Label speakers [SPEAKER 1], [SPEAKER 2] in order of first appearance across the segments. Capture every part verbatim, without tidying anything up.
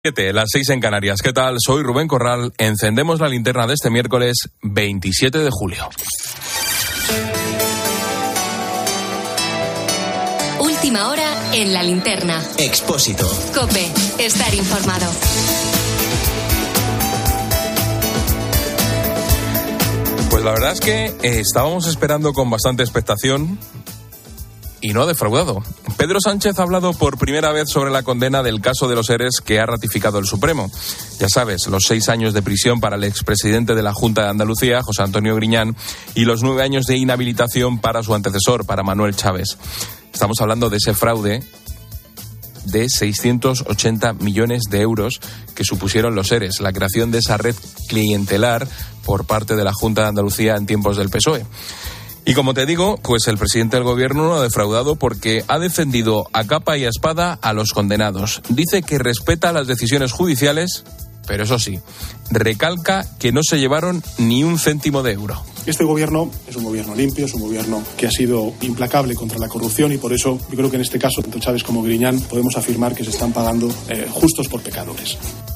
[SPEAKER 1] Las seis en Canarias. ¿Qué tal? Soy Rubén Corral. Encendemos la linterna de este miércoles veintisiete de julio.
[SPEAKER 2] Última hora en la linterna.
[SPEAKER 3] Expósito.
[SPEAKER 2] COPE. Estar informado.
[SPEAKER 1] Pues la verdad es que eh, estábamos esperando con bastante expectación y no ha defraudado. Pedro Sánchez ha hablado por primera vez sobre la condena del caso de los ERES que ha ratificado el Supremo. Ya sabes, los seis años de prisión para el expresidente de la Junta de Andalucía, José Antonio Griñán, y los nueve años de inhabilitación para su antecesor, para Manuel Chaves. Estamos hablando de ese fraude de seiscientos ochenta millones de euros que supusieron los ERES, la creación de esa red clientelar por parte de la Junta de Andalucía en tiempos del P S O E. Y como te digo, pues el presidente del gobierno no ha defraudado porque ha defendido a capa y a espada a los condenados. Dice que respeta las decisiones judiciales, pero eso sí, recalca que no se llevaron ni un céntimo de euro.
[SPEAKER 4] Este gobierno es un gobierno limpio, es un gobierno que ha sido implacable contra la corrupción y por eso yo creo que en este caso, tanto Chaves como Griñán, podemos afirmar que se están pagando eh, justos por pecadores.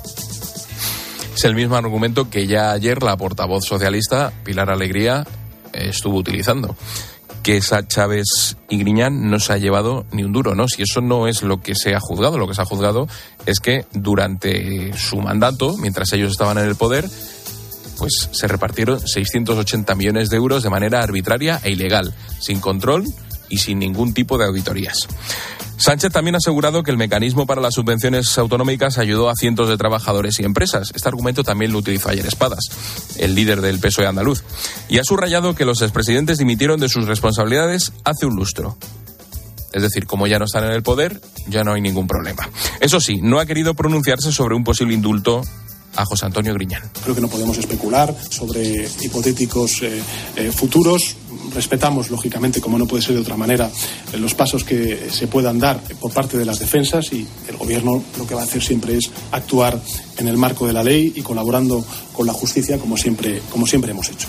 [SPEAKER 1] Es el mismo argumento que ya ayer la portavoz socialista, Pilar Alegría, estuvo utilizando, que esa Chaves y Griñán no se ha llevado ni un duro, ¿no? Si eso no es lo que se ha juzgado, lo que se ha juzgado es que durante su mandato, mientras ellos estaban en el poder, pues se repartieron seiscientos ochenta millones de euros de manera arbitraria e ilegal, sin control y sin ningún tipo de auditorías. Sánchez también ha asegurado que el mecanismo para las subvenciones autonómicas ayudó a cientos de trabajadores y empresas. Este argumento también lo utilizó ayer Espadas, el líder del P S O E andaluz. Y ha subrayado que los expresidentes dimitieron de sus responsabilidades hace un lustro. Es decir, como ya no están en el poder, ya no hay ningún problema. Eso sí, no ha querido pronunciarse sobre un posible indulto a José Antonio Griñán.
[SPEAKER 4] Creo que no podemos especular sobre hipotéticos eh, eh, futuros. Respetamos, lógicamente, como no puede ser de otra manera, eh, los pasos que se puedan dar por parte de las defensas y el Gobierno lo que va a hacer siempre es actuar en el marco de la ley y colaborando con la justicia como siempre, como siempre hemos hecho.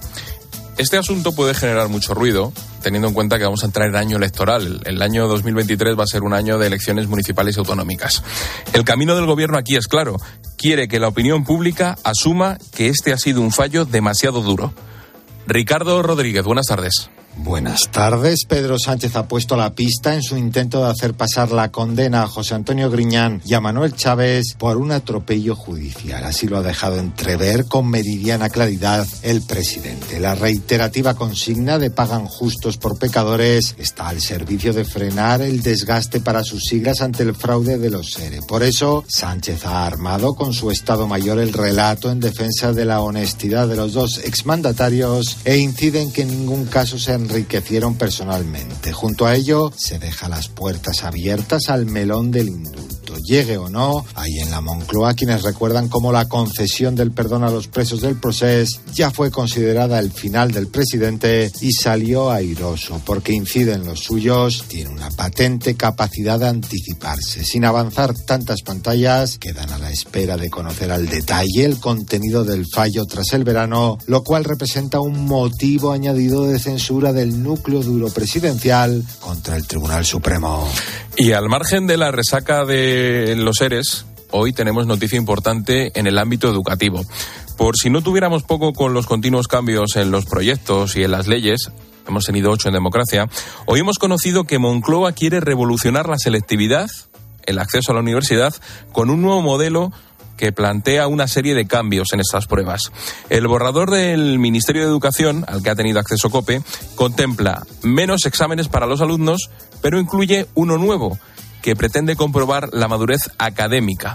[SPEAKER 1] Este asunto puede generar mucho ruido, teniendo en cuenta que vamos a entrar en año electoral. El año dos mil veintitrés va a ser un año de elecciones municipales y autonómicas. El camino del gobierno aquí es claro. Quiere que la opinión pública asuma que este ha sido un fallo demasiado duro. Ricardo Rodríguez, buenas tardes.
[SPEAKER 5] Buenas tardes. Pedro Sánchez ha puesto la pista en su intento de hacer pasar la condena a José Antonio Griñán y a Manuel Chaves por un atropello judicial. Así lo ha dejado entrever con meridiana claridad el presidente. La reiterativa consigna de pagan justos por pecadores está al servicio de frenar el desgaste para sus siglas ante el fraude de los ERE. Por eso, Sánchez ha armado con su Estado Mayor el relato en defensa de la honestidad de los dos exmandatarios e incide en que en ningún caso se enriquecieron personalmente. Junto a ello, se deja las puertas abiertas al melón del indulto. Llegue o no, hay en la Moncloa quienes recuerdan cómo la concesión del perdón a los presos del Procés ya fue considerada el final del presidente y salió airoso, porque incide en los suyos, tiene una patente capacidad de anticiparse. Sin avanzar tantas pantallas, quedan a la espera de conocer al detalle el contenido del fallo tras el verano, lo cual representa un motivo añadido de censura del núcleo duro presidencial contra el Tribunal Supremo.
[SPEAKER 1] Y al margen de la resaca de los ERES, hoy tenemos noticia importante en el ámbito educativo. Por si no tuviéramos poco con los continuos cambios en los proyectos y en las leyes, hemos tenido ocho en democracia, hoy hemos conocido que Moncloa quiere revolucionar la selectividad, el acceso a la universidad, con un nuevo modelo que plantea una serie de cambios en estas pruebas. El borrador del Ministerio de Educación, al que ha tenido acceso COPE, contempla menos exámenes para los alumnos, pero incluye uno nuevo, que pretende comprobar la madurez académica.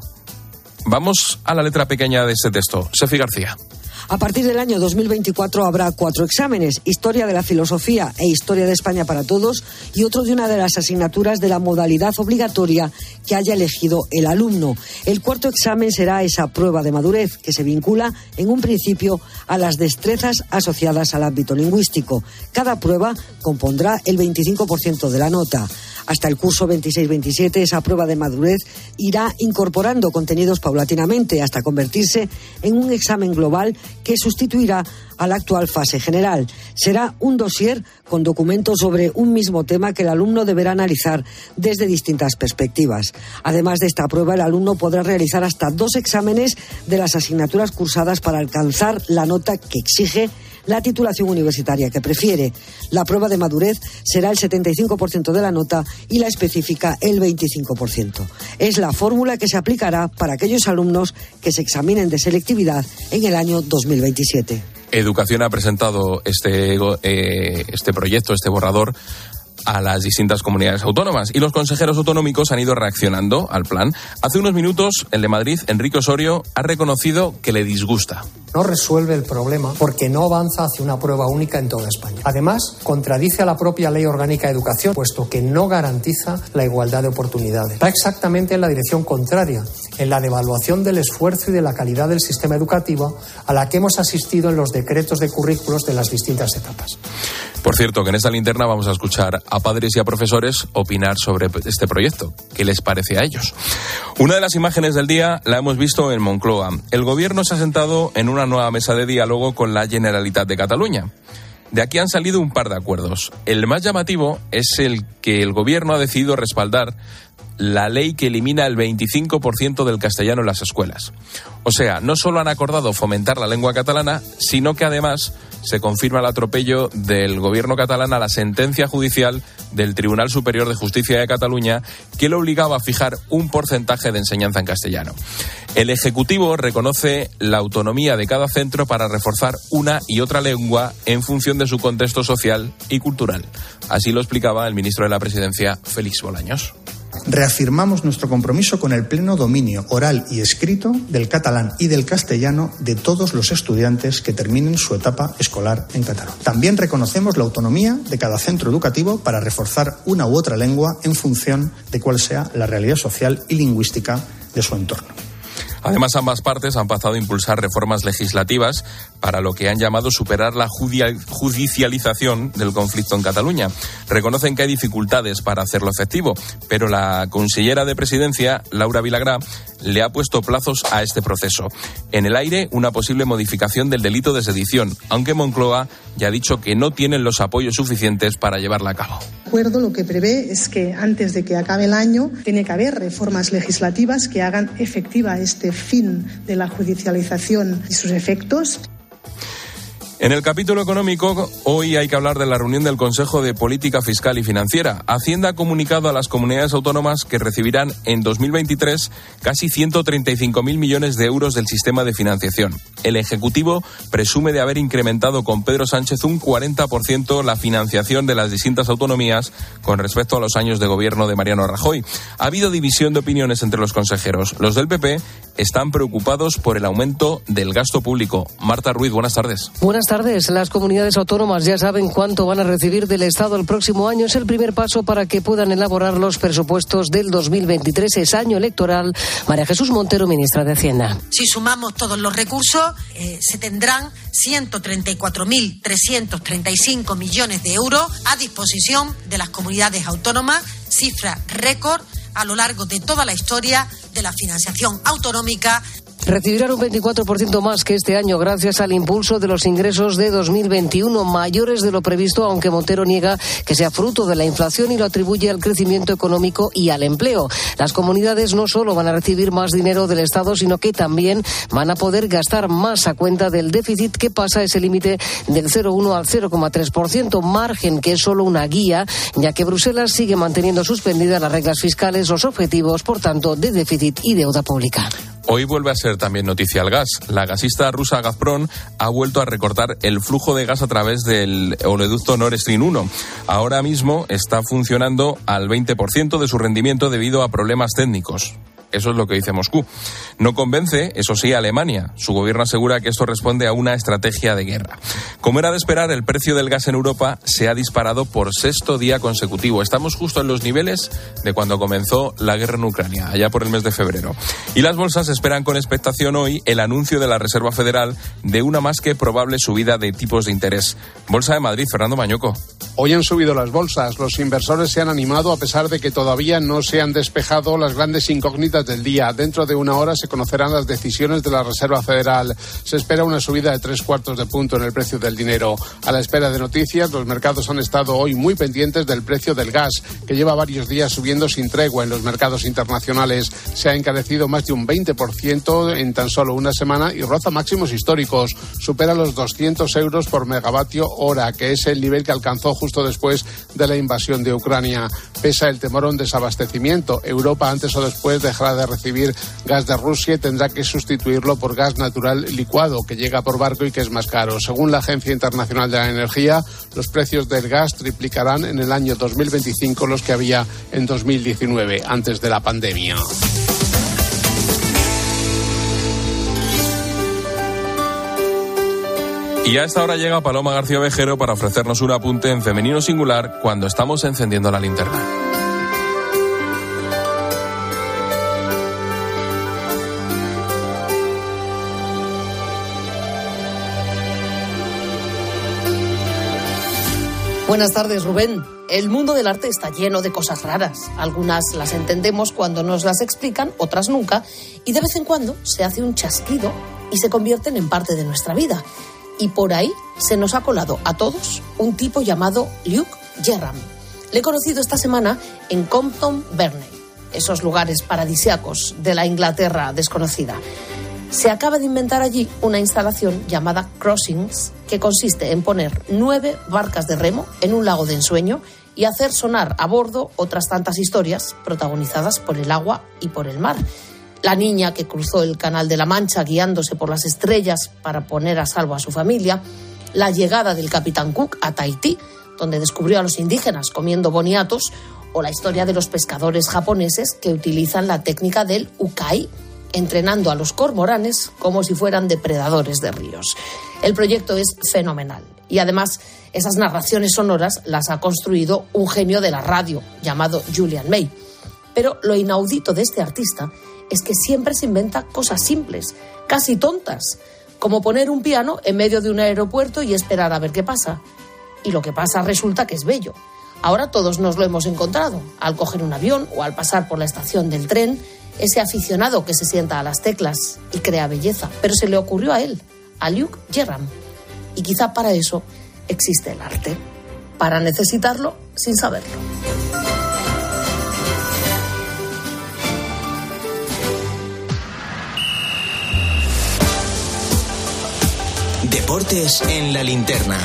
[SPEAKER 1] Vamos a la letra pequeña de este texto. Sefi García.
[SPEAKER 6] A partir del año dos mil veinticuatro habrá cuatro exámenes: Historia de la Filosofía e Historia de España para todos, y otro de una de las asignaturas de la modalidad obligatoria que haya elegido el alumno. El cuarto examen será esa prueba de madurez, que se vincula en un principio a las destrezas asociadas al ámbito lingüístico. Cada prueba compondrá el veinticinco por ciento de la nota. Hasta el curso veintiséis veintisiete, esa prueba de madurez irá incorporando contenidos paulatinamente hasta convertirse en un examen global que sustituirá a la actual fase general. Será un dossier con documentos sobre un mismo tema que el alumno deberá analizar desde distintas perspectivas. Además de esta prueba, el alumno podrá realizar hasta dos exámenes de las asignaturas cursadas para alcanzar la nota que exige la titulación universitaria que prefiere. La prueba de madurez será el setenta y cinco por ciento de la nota y la específica el veinticinco por ciento. Es la fórmula que se aplicará para aquellos alumnos que se examinen de selectividad en el año dos mil veintisiete.
[SPEAKER 1] Educación ha presentado este, eh, este proyecto, este borrador, a las distintas comunidades autónomas y los consejeros autonómicos han ido reaccionando al plan. Hace unos minutos, el de Madrid, Enrique Osorio, ha reconocido que le disgusta.
[SPEAKER 3] No resuelve el problema porque no avanza hacia una prueba única en toda España. Además, contradice a la propia Ley Orgánica de Educación, puesto que no garantiza la igualdad de oportunidades. Va exactamente en la dirección contraria, en la devaluación del esfuerzo y de la calidad del sistema educativo a la que hemos asistido en los decretos de currículos de las distintas etapas.
[SPEAKER 1] Por cierto, que en esta linterna vamos a escuchar a padres y a profesores opinar sobre este proyecto. ¿Qué les parece a ellos? Una de las imágenes del día la hemos visto en Moncloa. El gobierno se ha sentado en una nueva mesa de diálogo con la Generalitat de Cataluña. De aquí han salido un par de acuerdos. El más llamativo es el que el gobierno ha decidido respaldar la ley que elimina el veinticinco por ciento del castellano en las escuelas. O sea, no solo han acordado fomentar la lengua catalana, sino que además se confirma el atropello del gobierno catalán a la sentencia judicial del Tribunal Superior de Justicia de Cataluña que le obligaba a fijar un porcentaje de enseñanza en castellano. El Ejecutivo reconoce la autonomía de cada centro para reforzar una y otra lengua en función de su contexto social y cultural. Así lo explicaba el ministro de la Presidencia, Félix Bolaños.
[SPEAKER 7] Reafirmamos nuestro compromiso con el pleno dominio oral y escrito del catalán y del castellano de todos los estudiantes que terminen su etapa escolar en catalán. También reconocemos la autonomía de cada centro educativo para reforzar una u otra lengua en función de cuál sea la realidad social y lingüística de su entorno.
[SPEAKER 1] Además, ambas partes han pactado impulsar reformas legislativas para lo que han llamado superar la judicialización del conflicto en Cataluña. Reconocen que hay dificultades para hacerlo efectivo, pero la consellera de Presidencia, Laura Vilagrá, le ha puesto plazos a este proceso. En el aire, una posible modificación del delito de sedición, aunque Moncloa ya ha dicho que no tienen los apoyos suficientes para llevarla a cabo.
[SPEAKER 8] El acuerdo lo que prevé es que antes de que acabe el año tiene que haber reformas legislativas que hagan efectiva este fin de la judicialización y sus efectos.
[SPEAKER 1] En el capítulo económico, hoy hay que hablar de la reunión del Consejo de Política Fiscal y Financiera. Hacienda ha comunicado a las comunidades autónomas que recibirán en dos mil veintitrés casi ciento treinta y cinco mil millones de euros del sistema de financiación. El Ejecutivo presume de haber incrementado con Pedro Sánchez un cuarenta por ciento la financiación de las distintas autonomías con respecto a los años de gobierno de Mariano Rajoy. Ha habido división de opiniones entre los consejeros. Los del P P están preocupados por el aumento del gasto público. Marta Ruiz, buenas tardes.
[SPEAKER 9] Buenas tardes. Las comunidades autónomas ya saben cuánto van a recibir del Estado el próximo año. Es el primer paso para que puedan elaborar los presupuestos del dos mil veintitrés. Es año electoral. María Jesús Montero, ministra de Hacienda.
[SPEAKER 10] Si sumamos todos los recursos, eh, se tendrán ciento treinta y cuatro mil trescientos treinta y cinco millones de euros a disposición de las comunidades autónomas, cifra récord a lo largo de toda la historia de la financiación autonómica.
[SPEAKER 9] Recibirán un veinticuatro por ciento más que este año gracias al impulso de los ingresos de dos mil veintiuno, mayores de lo previsto, aunque Montero niega que sea fruto de la inflación y lo atribuye al crecimiento económico y al empleo. Las comunidades no solo van a recibir más dinero del Estado, sino que también van a poder gastar más a cuenta del déficit que pasa ese límite del cero coma uno al cero coma tres por ciento, margen que es solo una guía, ya que Bruselas sigue manteniendo suspendidas las reglas fiscales, los objetivos, por tanto, de déficit y deuda pública.
[SPEAKER 1] Hoy vuelve a ser también noticia el gas. La gasista rusa Gazprom ha vuelto a recortar el flujo de gas a través del oleoducto Nord Stream uno. Ahora mismo está funcionando al veinte por ciento de su rendimiento debido a problemas técnicos. Eso es lo que dice Moscú. No convence, eso sí, a Alemania. Su gobierno asegura que esto responde a una estrategia de guerra. Como era de esperar, el precio del gas en Europa se ha disparado por sexto día consecutivo. Estamos justo en los niveles de cuando comenzó la guerra en Ucrania, allá por el mes de febrero. Y las bolsas esperan con expectación hoy el anuncio de la Reserva Federal de una más que probable subida de tipos de interés. Bolsa de Madrid, Fernando Mañoco.
[SPEAKER 11] Hoy han subido las bolsas. Los inversores se han animado a pesar de que todavía no se han despejado las grandes incógnitas del día. Dentro de una hora se conocerán las decisiones de la Reserva Federal. Se espera una subida de tres cuartos de punto en el precio del dinero. A la espera de noticias, los mercados han estado hoy muy pendientes del precio del gas, que lleva varios días subiendo sin tregua en los mercados internacionales. Se ha encarecido más de un veinte por ciento en tan solo una semana y roza máximos históricos. Supera los doscientos euros por megavatio hora, que es el nivel que alcanzó justo después de la invasión de Ucrania. Pesa el temor a un desabastecimiento. Europa antes o después dejará de recibir gas de Rusia y tendrá que sustituirlo por gas natural licuado, que llega por barco y que es más caro. Según la Agencia Internacional de la Energía, los precios del gas triplicarán en el año dos mil veinticinco los que había en dos mil diecinueve, antes de la pandemia.
[SPEAKER 1] Y a esta hora llega Paloma García Ovejero para ofrecernos un apunte en femenino singular cuando estamos encendiendo la linterna.
[SPEAKER 12] Buenas tardes, Rubén. El mundo del arte está lleno de cosas raras. Algunas las entendemos cuando nos las explican, otras nunca, y de vez en cuando se hace un chasquido y se convierten en parte de nuestra vida. Y por ahí se nos ha colado a todos un tipo llamado Luke Jerram. Le he conocido esta semana en Compton Verney, esos lugares paradisíacos de la Inglaterra desconocida. Se acaba de inventar allí una instalación llamada Crossings, que consiste en poner nueve barcas de remo en un lago de ensueño y hacer sonar a bordo otras tantas historias protagonizadas por el agua y por el mar. La niña que cruzó el Canal de la Mancha guiándose por las estrellas para poner a salvo a su familia, la llegada del Capitán Cook a Tahití, donde descubrió a los indígenas comiendo boniatos, o la historia de los pescadores japoneses que utilizan la técnica del ukai, entrenando a los cormoranes como si fueran depredadores de ríos. El proyecto es fenomenal y además esas narraciones sonoras las ha construido un genio de la radio llamado Julian May. Pero lo inaudito de este artista es que siempre se inventa cosas simples, casi tontas, como poner un piano en medio de un aeropuerto y esperar a ver qué pasa. Y lo que pasa resulta que es bello. Ahora todos nos lo hemos encontrado, al coger un avión o al pasar por la estación del tren, ese aficionado que se sienta a las teclas y crea belleza. Pero se le ocurrió a él, a Luke Jerram. Y quizá para eso existe el arte, para necesitarlo sin saberlo.
[SPEAKER 13] Deportes en la linterna.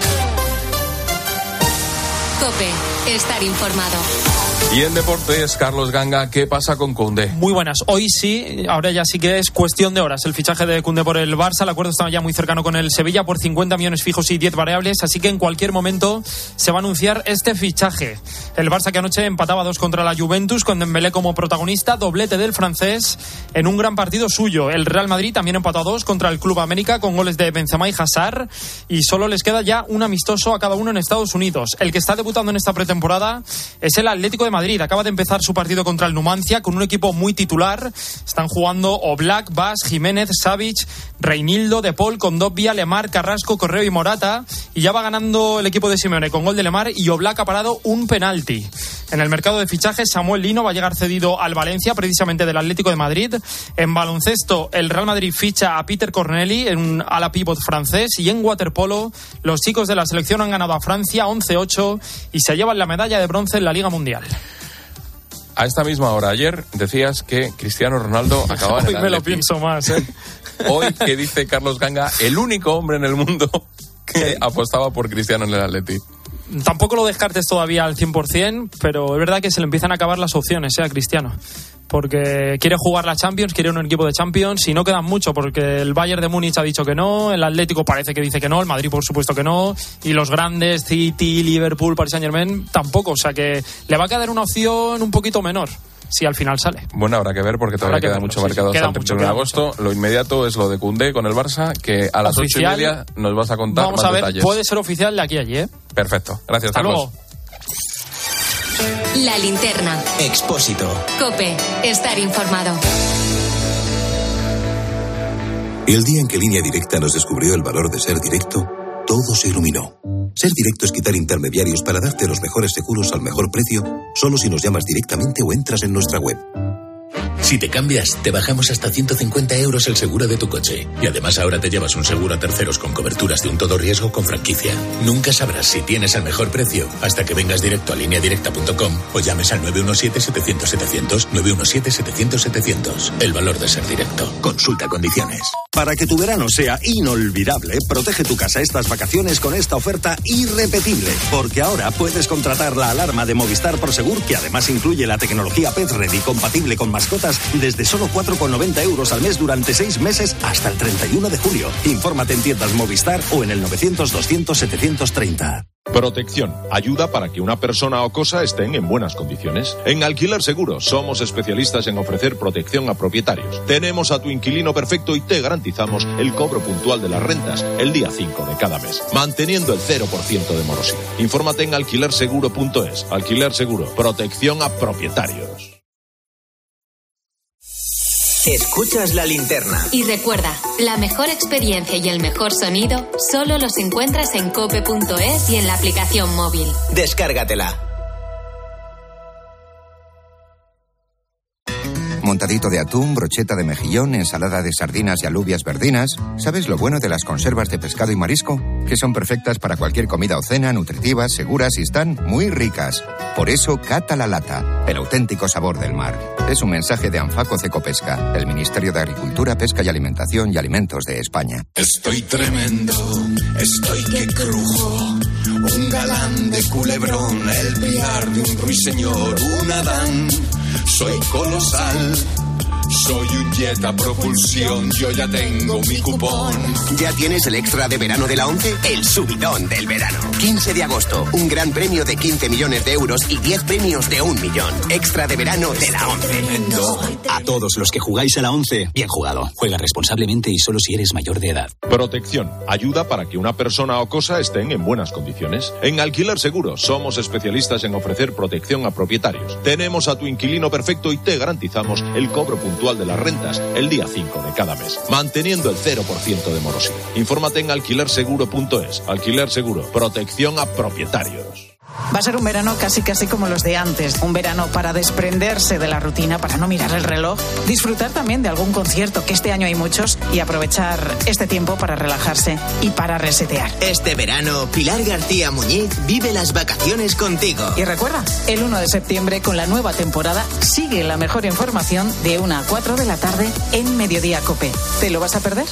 [SPEAKER 2] COPE, estar informado.
[SPEAKER 1] Y en deportes, Carlos Ganga, ¿qué pasa con Koundé?
[SPEAKER 14] Muy buenas. Hoy sí, ahora ya sí que es cuestión de horas el fichaje de Koundé por el Barça. El acuerdo está ya muy cercano con el Sevilla por cincuenta millones fijos y diez variables, así que en cualquier momento se va a anunciar este fichaje. El Barça, que anoche empataba dos contra la Juventus con Dembélé como protagonista, doblete del francés en un gran partido suyo. El Real Madrid también empató a dos contra el Club América con goles de Benzema y Hazard, y solo les queda ya un amistoso a cada uno en Estados Unidos. El que está debutando en esta pretemporada es el Atlético de Madrid. Acaba de empezar su partido contra el Numancia con un equipo muy titular. Están jugando Oblak, Bas, Jiménez, Savic, Reinildo, De Paul, Kondogbia, Lemar, Carrasco, Correo y Morata. Y ya va ganando el equipo de Simeone con gol de Lemar, y Oblak ha parado un penalti. En el mercado de fichajes, Samuel Lino va a llegar cedido al Valencia, precisamente del Atlético de Madrid. En baloncesto, el Real Madrid ficha a Peter Corneli, en un ala pívot francés. Y en waterpolo, los chicos de la selección han ganado a Francia once ocho y se llevan la medalla de bronce en la Liga Mundial.
[SPEAKER 1] A esta misma hora, ayer decías que Cristiano Ronaldo acababa en el
[SPEAKER 14] Hoy me lo
[SPEAKER 1] Atleti.
[SPEAKER 14] pienso más, ¿eh?
[SPEAKER 1] Hoy, que dice Carlos Ganga, el único hombre en el mundo que apostaba por Cristiano en el Atleti.
[SPEAKER 14] Tampoco lo descartes todavía al cien por ciento, pero es verdad que se le empiezan a acabar las opciones, ¿eh? A Cristiano. Porque quiere jugar la Champions, quiere un equipo de Champions, y no quedan mucho, porque el Bayern de Múnich ha dicho que no, el Atlético parece que dice que no, el Madrid por supuesto que no, y los grandes, City, Liverpool, Paris Saint-Germain, tampoco. O sea que le va a quedar una opción un poquito menor si al final sale.
[SPEAKER 1] Bueno, habrá que ver, porque todavía queda
[SPEAKER 14] verlo,
[SPEAKER 1] mucho
[SPEAKER 14] sí,
[SPEAKER 1] mercado
[SPEAKER 14] sí,
[SPEAKER 1] hasta el treinta y uno de agosto. Mucho. Lo inmediato es lo de Koundé con el Barça, que a las ocho y media nos vas a contar
[SPEAKER 14] Vamos
[SPEAKER 1] más
[SPEAKER 14] a ver,
[SPEAKER 1] detalles.
[SPEAKER 14] puede ser oficial de aquí a allí, ¿eh?
[SPEAKER 1] Perfecto, gracias,
[SPEAKER 14] Hasta
[SPEAKER 1] Carlos.
[SPEAKER 14] luego.
[SPEAKER 2] La linterna.
[SPEAKER 13] Expósito.
[SPEAKER 2] COPE, estar informado.
[SPEAKER 15] El día en que Línea Directa nos descubrió el valor de ser directo, todo se iluminó. Ser Directo es quitar intermediarios para darte los mejores seguros al mejor precio, solo si nos llamas directamente o entras en nuestra web.
[SPEAKER 16] Si te cambias, te bajamos hasta ciento cincuenta euros el seguro de tu coche. Y además ahora te llevas un seguro a terceros con coberturas de un todo riesgo con franquicia. Nunca sabrás si tienes el mejor precio hasta que vengas directo a línea directa punto com o llames al nueve uno siete, setecientos, setecientos, nueve uno siete, setecientos, setecientos. El valor de ser directo. Consulta condiciones.
[SPEAKER 17] Para que tu verano sea inolvidable, protege tu casa estas vacaciones con esta oferta irrepetible. Porque ahora puedes contratar la alarma de Movistar Prosegur, que además incluye la tecnología Pet Ready compatible con mascotas, desde solo cuatro con noventa euros al mes durante seis meses hasta el treinta y uno de julio. Infórmate en tiendas Movistar o en el novecientos, doscientos, setecientos treinta.
[SPEAKER 18] Protección. Ayuda para que una persona o cosa estén en buenas condiciones. En Alquiler Seguro somos especialistas en ofrecer protección a propietarios. Tenemos a tu inquilino perfecto y te garantizamos el cobro puntual de las rentas el día cinco de cada mes, manteniendo el cero por ciento de morosidad. Infórmate en alquiler seguro punto es. Alquiler Seguro. Protección a propietarios.
[SPEAKER 13] Escuchas la linterna.
[SPEAKER 2] Y recuerda, la mejor experiencia y el mejor sonido solo los encuentras en cope punto es y en la aplicación móvil.
[SPEAKER 13] Descárgatela.
[SPEAKER 19] Montadito de atún, brocheta de mejillón, ensalada de sardinas y alubias verdinas. ¿Sabes lo bueno de las conservas de pescado y marisco? Que son perfectas para cualquier comida o cena, nutritivas, seguras y están muy ricas. Por eso, cata la lata, el auténtico sabor del mar. Es un mensaje de Anfaco Cecopesca, el Ministerio de Agricultura, Pesca y Alimentación y Alimentos de España.
[SPEAKER 20] Estoy tremendo, estoy que crujo. Un galán de culebrón, el pilar de un ruiseñor, un Adán. Soy colosal, soy un jet a propulsión, yo ya tengo mi cupón.
[SPEAKER 13] ¿Ya tienes el extra de verano de la ONCE? El subidón del verano. quince de agosto, un gran premio de quince millones de euros y diez premios de un millón. Extra de verano de la ONCE.
[SPEAKER 21] A todos los que jugáis a la ONCE, bien jugado. Juega responsablemente y solo si eres mayor de edad.
[SPEAKER 18] Protección. Ayuda para que una persona o cosa estén en buenas condiciones. En Alquiler Seguro somos especialistas en ofrecer protección a propietarios. Tenemos a tu inquilino perfecto y te garantizamos el cobro puntual de las rentas el día cinco de cada mes, manteniendo el cero por ciento de morosidad. Infórmate en alquiler seguro punto es. Alquiler Seguro. Protección a propietarios.
[SPEAKER 22] Va a ser un verano casi casi como los de antes. Un verano para desprenderse de la rutina, para no mirar el reloj, disfrutar también de algún concierto, que este año hay muchos, y aprovechar este tiempo para relajarse y para resetear.
[SPEAKER 13] Este verano, Pilar García Muñiz vive las vacaciones contigo.
[SPEAKER 22] Y recuerda, el uno de septiembre, con la nueva temporada, sigue la mejor información de una a cuatro de la tarde en Mediodía Cope. ¿Te lo vas a perder?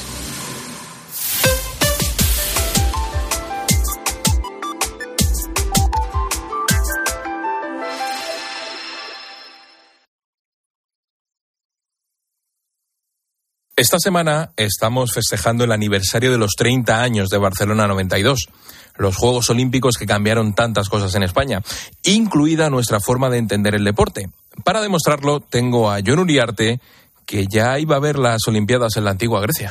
[SPEAKER 1] Esta semana estamos festejando el aniversario de los treinta años de Barcelona noventa y dos, los Juegos Olímpicos que cambiaron tantas cosas en España, incluida nuestra forma de entender el deporte. Para demostrarlo, tengo a Jon Uriarte, que ya iba a ver las Olimpiadas en la antigua Grecia.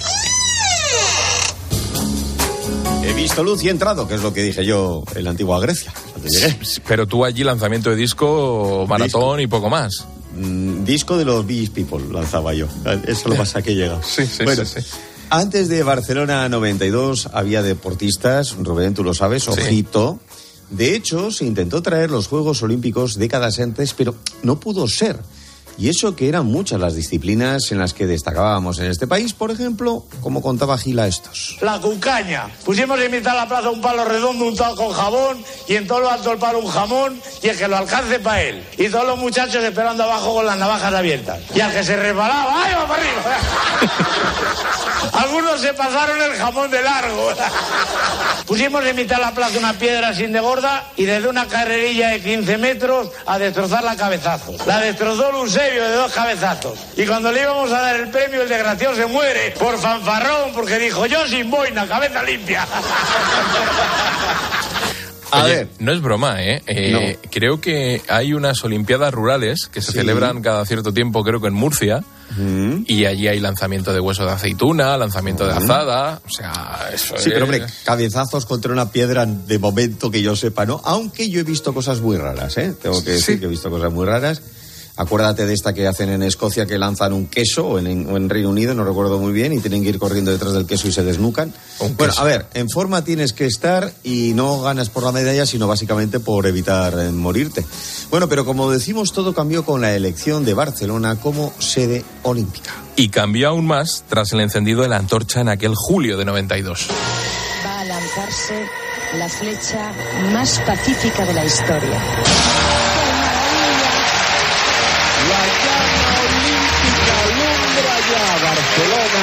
[SPEAKER 23] He visto luz y he entrado, que es lo que dije yo en la antigua Grecia, cuando llegué.
[SPEAKER 1] Pero tú allí lanzamiento de disco, maratón disco. Y poco más.
[SPEAKER 23] Mm, disco de los Beach People lanzaba yo. Eso lo pasa que llega.
[SPEAKER 1] Sí, sí,
[SPEAKER 23] bueno,
[SPEAKER 1] sí, sí.
[SPEAKER 23] Antes de Barcelona noventa y dos había deportistas, Rubén, tú lo sabes, ojito. Sí. De hecho, se intentó traer los Juegos Olímpicos décadas antes, pero no pudo ser. Y eso que eran muchas las disciplinas en las que destacábamos en este país, por ejemplo, como contaba Gila estos.
[SPEAKER 24] La cucaña. Pusimos en mitad de la plaza un palo redondo untado con jabón y en todo lo alto del palo un jamón y el que lo alcance para él. Y todos los muchachos esperando abajo con las navajas abiertas. Y al que se resbalaba, ¡ay, va para arriba! Algunos se pasaron el jamón de largo. Pusimos en mitad de la plaza una piedra sin de gorda y desde una carrerilla de quince metros a destrozarla a cabezazos. La destrozó Eusebio de dos cabezazos. Y cuando le íbamos a dar el premio, el desgraciado se muere por fanfarrón, porque dijo, yo sin boina, cabeza limpia.
[SPEAKER 1] A Oye, ver. No es broma, ¿eh? eh no. Creo que hay unas Olimpiadas rurales que se sí. celebran cada cierto tiempo, creo que en Murcia, mm. y allí hay lanzamiento de hueso de aceituna, lanzamiento mm. de azada, o sea... Eso
[SPEAKER 23] sí,
[SPEAKER 1] es...
[SPEAKER 23] pero hombre, cabezazos contra una piedra de momento que yo sepa, ¿no? Aunque yo he visto cosas muy raras, ¿eh? Tengo que decir sí. que he visto cosas muy raras. Acuérdate de esta que hacen en Escocia, que lanzan un queso, o en, o en Reino Unido, no recuerdo muy bien, y tienen que ir corriendo detrás del queso y se desnucan. Un bueno, queso. A ver, en forma tienes que estar y no ganas por la medalla, sino básicamente por evitar eh, morirte. Bueno, pero como decimos, todo cambió con la elección de Barcelona como sede olímpica.
[SPEAKER 1] Y cambió aún más tras el encendido de la antorcha en aquel julio de noventa y dos.
[SPEAKER 3] Va a lanzarse la flecha más pacífica de la historia.
[SPEAKER 4] La llama olímpica alumbra ya Barcelona,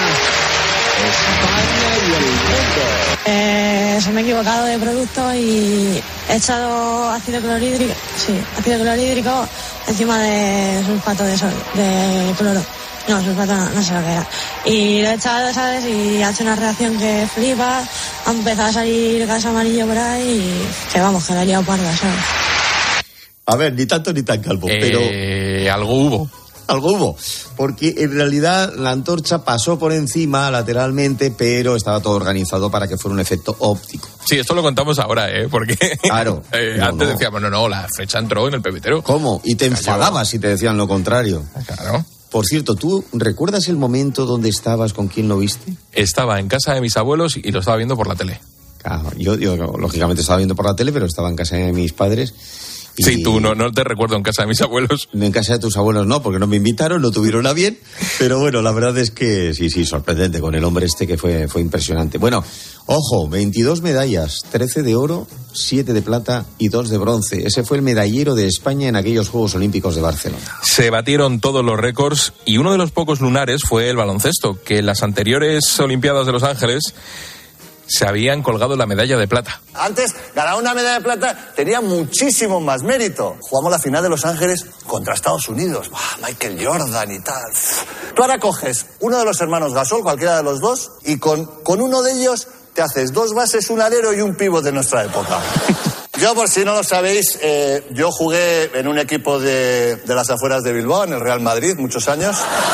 [SPEAKER 4] España y el mundo.
[SPEAKER 5] Eh, se me he equivocado de producto y he echado ácido clorhídrico, sí, ácido clorhídrico encima de sulfato de sol, de cloro. No, sulfato no, no sé lo que era. Y lo he echado, ¿sabes? Y ha hecho una reacción que flipa, ha empezado a salir gas amarillo por ahí y que vamos, que la he liado parda, ¿sabes?
[SPEAKER 23] A ver, ni tanto ni tan calvo,
[SPEAKER 1] eh,
[SPEAKER 23] pero...
[SPEAKER 1] algo hubo.
[SPEAKER 23] Algo hubo, porque en realidad la antorcha pasó por encima lateralmente, pero estaba todo organizado para que fuera un efecto óptico.
[SPEAKER 1] Sí, esto lo contamos ahora, ¿eh? Porque
[SPEAKER 23] claro,
[SPEAKER 1] eh,
[SPEAKER 23] no,
[SPEAKER 1] antes
[SPEAKER 23] no.
[SPEAKER 1] decíamos, no, no, la flecha entró en el pebetero.
[SPEAKER 23] ¿Cómo? Y te enfadabas si te decían lo contrario.
[SPEAKER 1] Claro.
[SPEAKER 23] Por cierto, ¿tú recuerdas el momento donde estabas, con quién lo viste?
[SPEAKER 1] Estaba en casa de mis abuelos y lo estaba viendo por la tele.
[SPEAKER 23] Claro, yo, yo lógicamente estaba viendo por la tele, pero estaba en casa de mis padres. Y...
[SPEAKER 1] Sí, tú no, no te recuerdo en casa de mis abuelos.
[SPEAKER 23] En casa de tus abuelos no, porque no me invitaron, no tuvieron a bien. Pero bueno, la verdad es que sí, sí, sorprendente con el hombre este que fue, fue impresionante. Bueno, ojo, veintidós medallas, trece de oro, siete de plata y dos de bronce. Ese fue el medallero de España en aquellos Juegos Olímpicos de Barcelona.
[SPEAKER 1] Se batieron todos los récords y uno de los pocos lunares fue el baloncesto, que en las anteriores Olimpiadas de Los Ángeles se habían colgado la medalla de plata.
[SPEAKER 6] Antes, ganar una medalla de plata tenía muchísimo más mérito. Jugamos la final de Los Ángeles contra Estados Unidos. ¡Bah, Michael Jordan y tal! Tú ahora coges uno de los hermanos Gasol, cualquiera de los dos, y con, con uno de ellos te haces dos bases, un alero y un pívot de nuestra época. Yo, por si no lo sabéis, eh, yo jugué en un equipo de, de las afueras de Bilbao, en el Real Madrid, muchos años.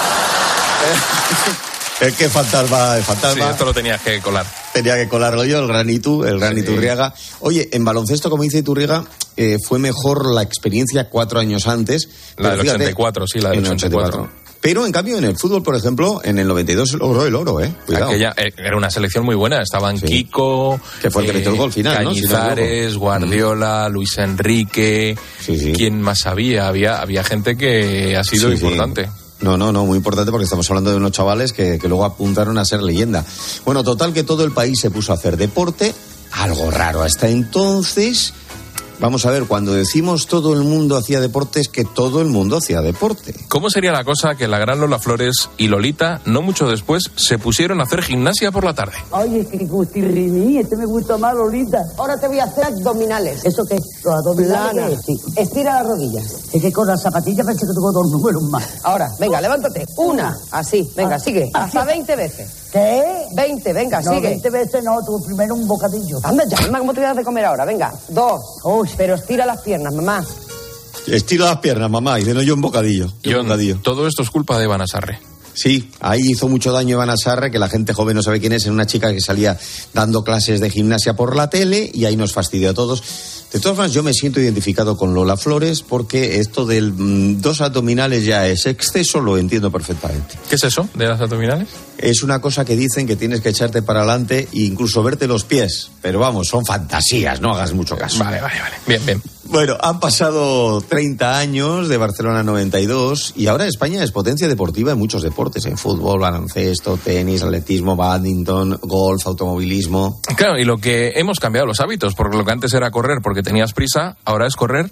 [SPEAKER 23] Eh... Es que fantasma, el fantasma.
[SPEAKER 1] Sí, esto lo tenías que colar.
[SPEAKER 23] Tenía que colarlo yo, el gran Itu, el gran sí. Iturriaga. Oye, en baloncesto, como dice Iturriaga, eh, fue mejor la experiencia cuatro años antes.
[SPEAKER 1] La del fíjate, ochenta y cuatro, sí, la del ochenta y cuatro.
[SPEAKER 23] Pero, en cambio, en el fútbol, por ejemplo, en el noventa y dos se logró el oro, ¿eh? Cuidado.
[SPEAKER 1] Aquella eh, era una selección muy buena. Estaban sí. Kiko...
[SPEAKER 23] Que fue el que metió el gol final,
[SPEAKER 1] Cañizares, ¿no? Si no Guardiola, mm. Luis Enrique... Sí, sí. ¿Quién más había? Había, había gente que ha sido sí, importante. Sí.
[SPEAKER 23] No, no, no, muy importante porque estamos hablando de unos chavales que, que luego apuntaron a ser leyenda. Bueno, total que todo el país se puso a hacer deporte, algo raro hasta entonces. Vamos a ver, cuando decimos todo el mundo hacía deporte, es que todo el mundo hacía deporte.
[SPEAKER 1] ¿Cómo sería la cosa que la gran Lola Flores y Lolita, no mucho después, se pusieron a hacer gimnasia por la tarde?
[SPEAKER 25] Oye, que gustirriní, este me gusta más, Lolita. Ahora te voy a hacer abdominales. ¿Eso qué? Los abdominales. Sí. Estira las rodillas. Es que con las zapatillas pensé que tengo dos números más. Ahora, venga, levántate. Una, así, venga, ah, sigue. Hasta veinte veces. ¿Qué? veinte, venga, no, sigue. veinte veces no, tú primero un bocadillo. Anda ya, mamá, ¿cómo te vas a comer ahora? Venga, dos. Uy, pero estira las piernas, mamá.
[SPEAKER 23] Estira las piernas, mamá, y de no yo un bocadillo.
[SPEAKER 1] Yo,
[SPEAKER 23] un bocadillo.
[SPEAKER 1] Todo esto es culpa de Iván Asarre.
[SPEAKER 23] Sí, ahí hizo mucho daño Iván Asarre, que la gente joven no sabe quién es, era una chica que salía dando clases de gimnasia por la tele y ahí nos fastidió a todos. De todas formas, yo me siento identificado con Lola Flores porque esto del mmm, dos abdominales ya es exceso, lo entiendo perfectamente.
[SPEAKER 1] ¿Qué es eso de las abdominales?
[SPEAKER 23] Es una cosa que dicen que tienes que echarte para adelante e incluso verte los pies. Pero vamos, son fantasías, no hagas mucho caso.
[SPEAKER 1] Vale, vale, vale. Bien, bien.
[SPEAKER 23] Bueno, han pasado treinta años de Barcelona noventa y dos y ahora España es potencia deportiva en muchos deportes, en fútbol, baloncesto, tenis, atletismo, badminton, golf, automovilismo.
[SPEAKER 1] Claro, y lo que hemos cambiado los hábitos, porque lo que antes era correr porque tenías prisa, ahora es correr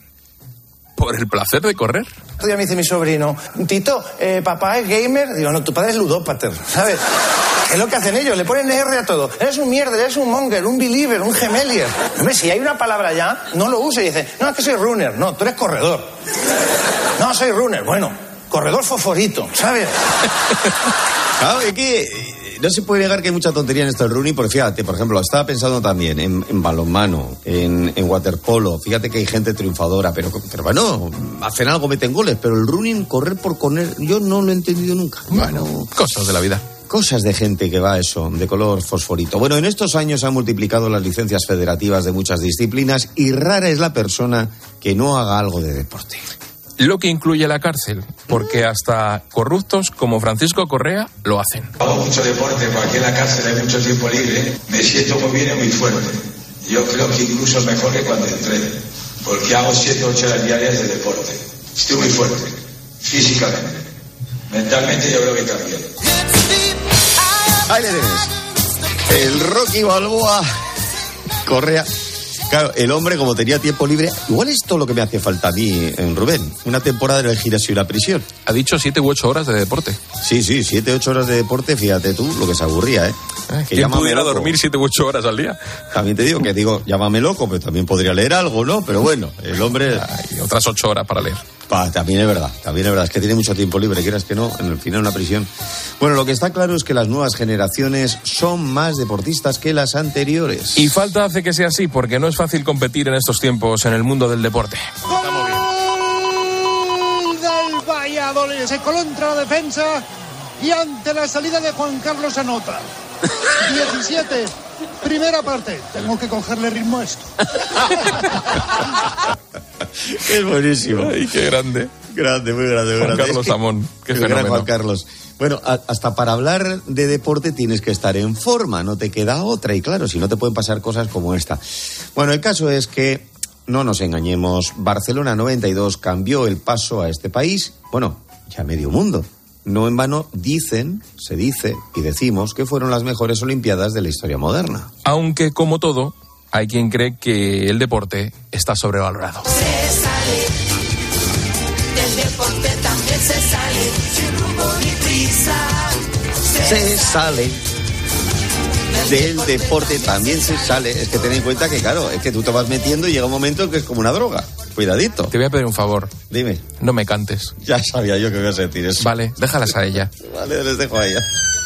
[SPEAKER 1] por el placer de correr.
[SPEAKER 6] Otro día me dice mi sobrino, Tito, eh, papá es gamer. Digo, no, tu padre es ludópater, ¿sabes? Es lo que hacen ellos, le ponen R a todo. Eres un mierda, eres un monger, un believer, un gemelier. Hombre, si hay una palabra ya, no lo use y dice, no, es que soy runner. No, tú eres corredor. No, soy runner. Bueno, corredor fosforito, ¿sabes?
[SPEAKER 23] Claro, es que no se puede negar que hay mucha tontería en esto del running, porque fíjate, por ejemplo, estaba pensando también en, en balonmano, en, en waterpolo. Fíjate que hay gente triunfadora, pero, pero bueno, hacen algo, meten goles, pero el running, correr por correr, yo no lo he entendido nunca.
[SPEAKER 1] Bueno, cosas de la vida.
[SPEAKER 23] Cosas de gente que va eso, de color fosforito. Bueno, en estos años se han multiplicado las licencias federativas de muchas disciplinas y rara es la persona que no haga algo de deporte.
[SPEAKER 1] lo que incluye la cárcel, porque hasta corruptos como Francisco Correa lo hacen.
[SPEAKER 7] Hago mucho deporte, porque aquí en la cárcel hay mucho tiempo libre, me siento muy bien y muy fuerte. Yo creo que incluso mejor que cuando entré, porque hago siete o ocho horas diarias de deporte. Estoy muy fuerte, físicamente. Mentalmente yo creo que también.
[SPEAKER 23] Ahí le tienes. El Rocky Balboa Correa. Claro, el hombre, como tenía tiempo libre, igual es todo lo que me hace falta a mí, Rubén. Una temporada en el gimnasio y la prisión.
[SPEAKER 1] Ha dicho siete u ocho horas de deporte.
[SPEAKER 23] Sí, sí, siete, ocho horas de deporte, fíjate tú, lo que se aburría, ¿eh?
[SPEAKER 1] eh que ¿Quién pudiera loco. dormir siete u ocho horas al día?
[SPEAKER 23] También te digo que digo, llámame loco, pero también podría leer algo, ¿no? Pero bueno, el hombre...
[SPEAKER 1] Hay otras ocho horas para leer.
[SPEAKER 23] Pa, también es verdad, también es verdad, es que tiene mucho tiempo libre, quieras que no, en el final una prisión. Bueno, lo que está claro es que las nuevas generaciones son más deportistas que las anteriores.
[SPEAKER 1] Y falta hace que sea así, porque no es fácil competir en estos tiempos en el mundo del deporte.
[SPEAKER 8] Estamos bien. Del Valladolid, se contra la defensa y ante la salida de Juan Carlos anota. diecisiete, primera parte. Tengo que cogerle ritmo a esto.
[SPEAKER 23] Es buenísimo.
[SPEAKER 1] Ay, qué grande.
[SPEAKER 23] Grande, muy grande. Muy
[SPEAKER 1] Juan
[SPEAKER 23] grande.
[SPEAKER 1] Carlos Amón, qué
[SPEAKER 23] fenómeno.
[SPEAKER 1] gran
[SPEAKER 23] Juan Carlos. Bueno, a, hasta para hablar de deporte tienes que estar en forma, no te queda otra. Y claro, si no te pueden pasar cosas como esta. Bueno, el caso es que, no nos engañemos, Barcelona noventa y dos cambió el paso a este país, bueno, ya medio mundo. No en vano dicen, se dice y decimos que fueron las mejores Olimpiadas de la historia moderna.
[SPEAKER 1] Aunque, como todo, hay quien cree que el deporte está sobrevalorado.
[SPEAKER 9] Se sale, del deporte también se sale, sin rumbo ni prisa.
[SPEAKER 23] Se, se sale, del deporte también se sale. Es que ten en cuenta que, claro, es que tú te vas metiendo y llega un momento en que es como una droga. Cuidadito.
[SPEAKER 1] Te voy a pedir un favor.
[SPEAKER 23] Dime.
[SPEAKER 1] No me cantes.
[SPEAKER 23] Ya sabía yo que iba a sentir eso.
[SPEAKER 1] Vale, déjalas a ella.
[SPEAKER 23] Vale, les dejo a ella.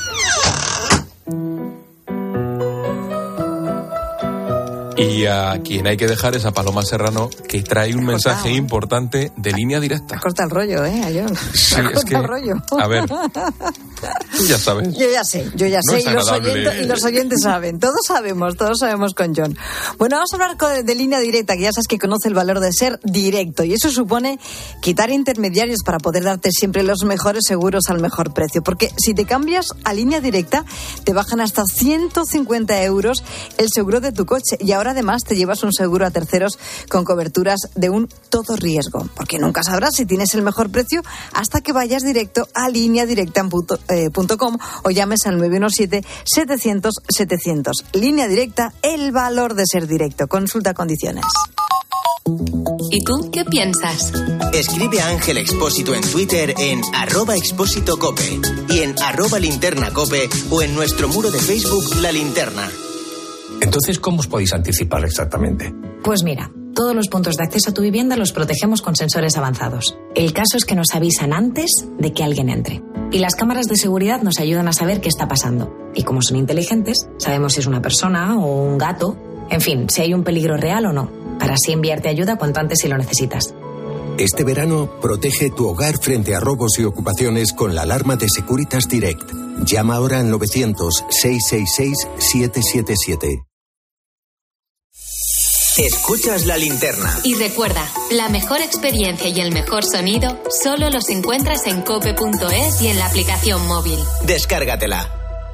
[SPEAKER 1] Y a quien hay que dejar es a Paloma Serrano, que trae un mensaje cortado. importante de línea directa.
[SPEAKER 10] Corta el rollo, ¿eh, Ayón?
[SPEAKER 1] Sí,
[SPEAKER 10] corta
[SPEAKER 1] es que,
[SPEAKER 10] el rollo.
[SPEAKER 1] A ver, tú ya sabes.
[SPEAKER 10] Yo ya sé, yo ya
[SPEAKER 1] no
[SPEAKER 10] sé, y los, oyentes, y los oyentes saben. Todos sabemos, todos sabemos con John. Bueno, vamos a hablar con, de línea directa, que ya sabes que conoce el valor de ser directo. Y eso supone quitar intermediarios para poder darte siempre los mejores seguros al mejor precio. Porque si te cambias a línea directa, te bajan hasta ciento cincuenta euros el seguro de tu coche. Y ahora además te llevas un seguro a terceros con coberturas de un todo riesgo, porque nunca sabrás si tienes el mejor precio hasta que vayas directo a línea directa punto com o llames al nueve uno siete, setecientos, setecientos. Línea Directa, el valor de ser directo. Consulta condiciones.
[SPEAKER 2] ¿Y tú qué piensas?
[SPEAKER 11] Escribe a Ángel Expósito en Twitter en arroba expósito cope y en arroba linterna cope o en nuestro muro de Facebook La Linterna.
[SPEAKER 26] Entonces, ¿cómo os podéis anticipar exactamente?
[SPEAKER 27] Pues mira, todos los puntos de acceso a tu vivienda los protegemos con sensores avanzados. El caso es que nos avisan antes de que alguien entre. Y las cámaras de seguridad nos ayudan a saber qué está pasando. Y como son inteligentes, sabemos si es una persona o un gato. En fin, si hay un peligro real o no. Para así enviarte ayuda cuanto antes si lo necesitas.
[SPEAKER 15] Este verano, protege tu hogar frente a robos y ocupaciones con la alarma de Securitas Direct. Llama ahora al novecientos, seiscientos sesenta y seis, setecientos setenta y siete.
[SPEAKER 11] Escuchas La Linterna.
[SPEAKER 2] Y recuerda, la mejor experiencia y el mejor sonido solo los encuentras en cope punto es y en la aplicación móvil.
[SPEAKER 11] Descárgatela.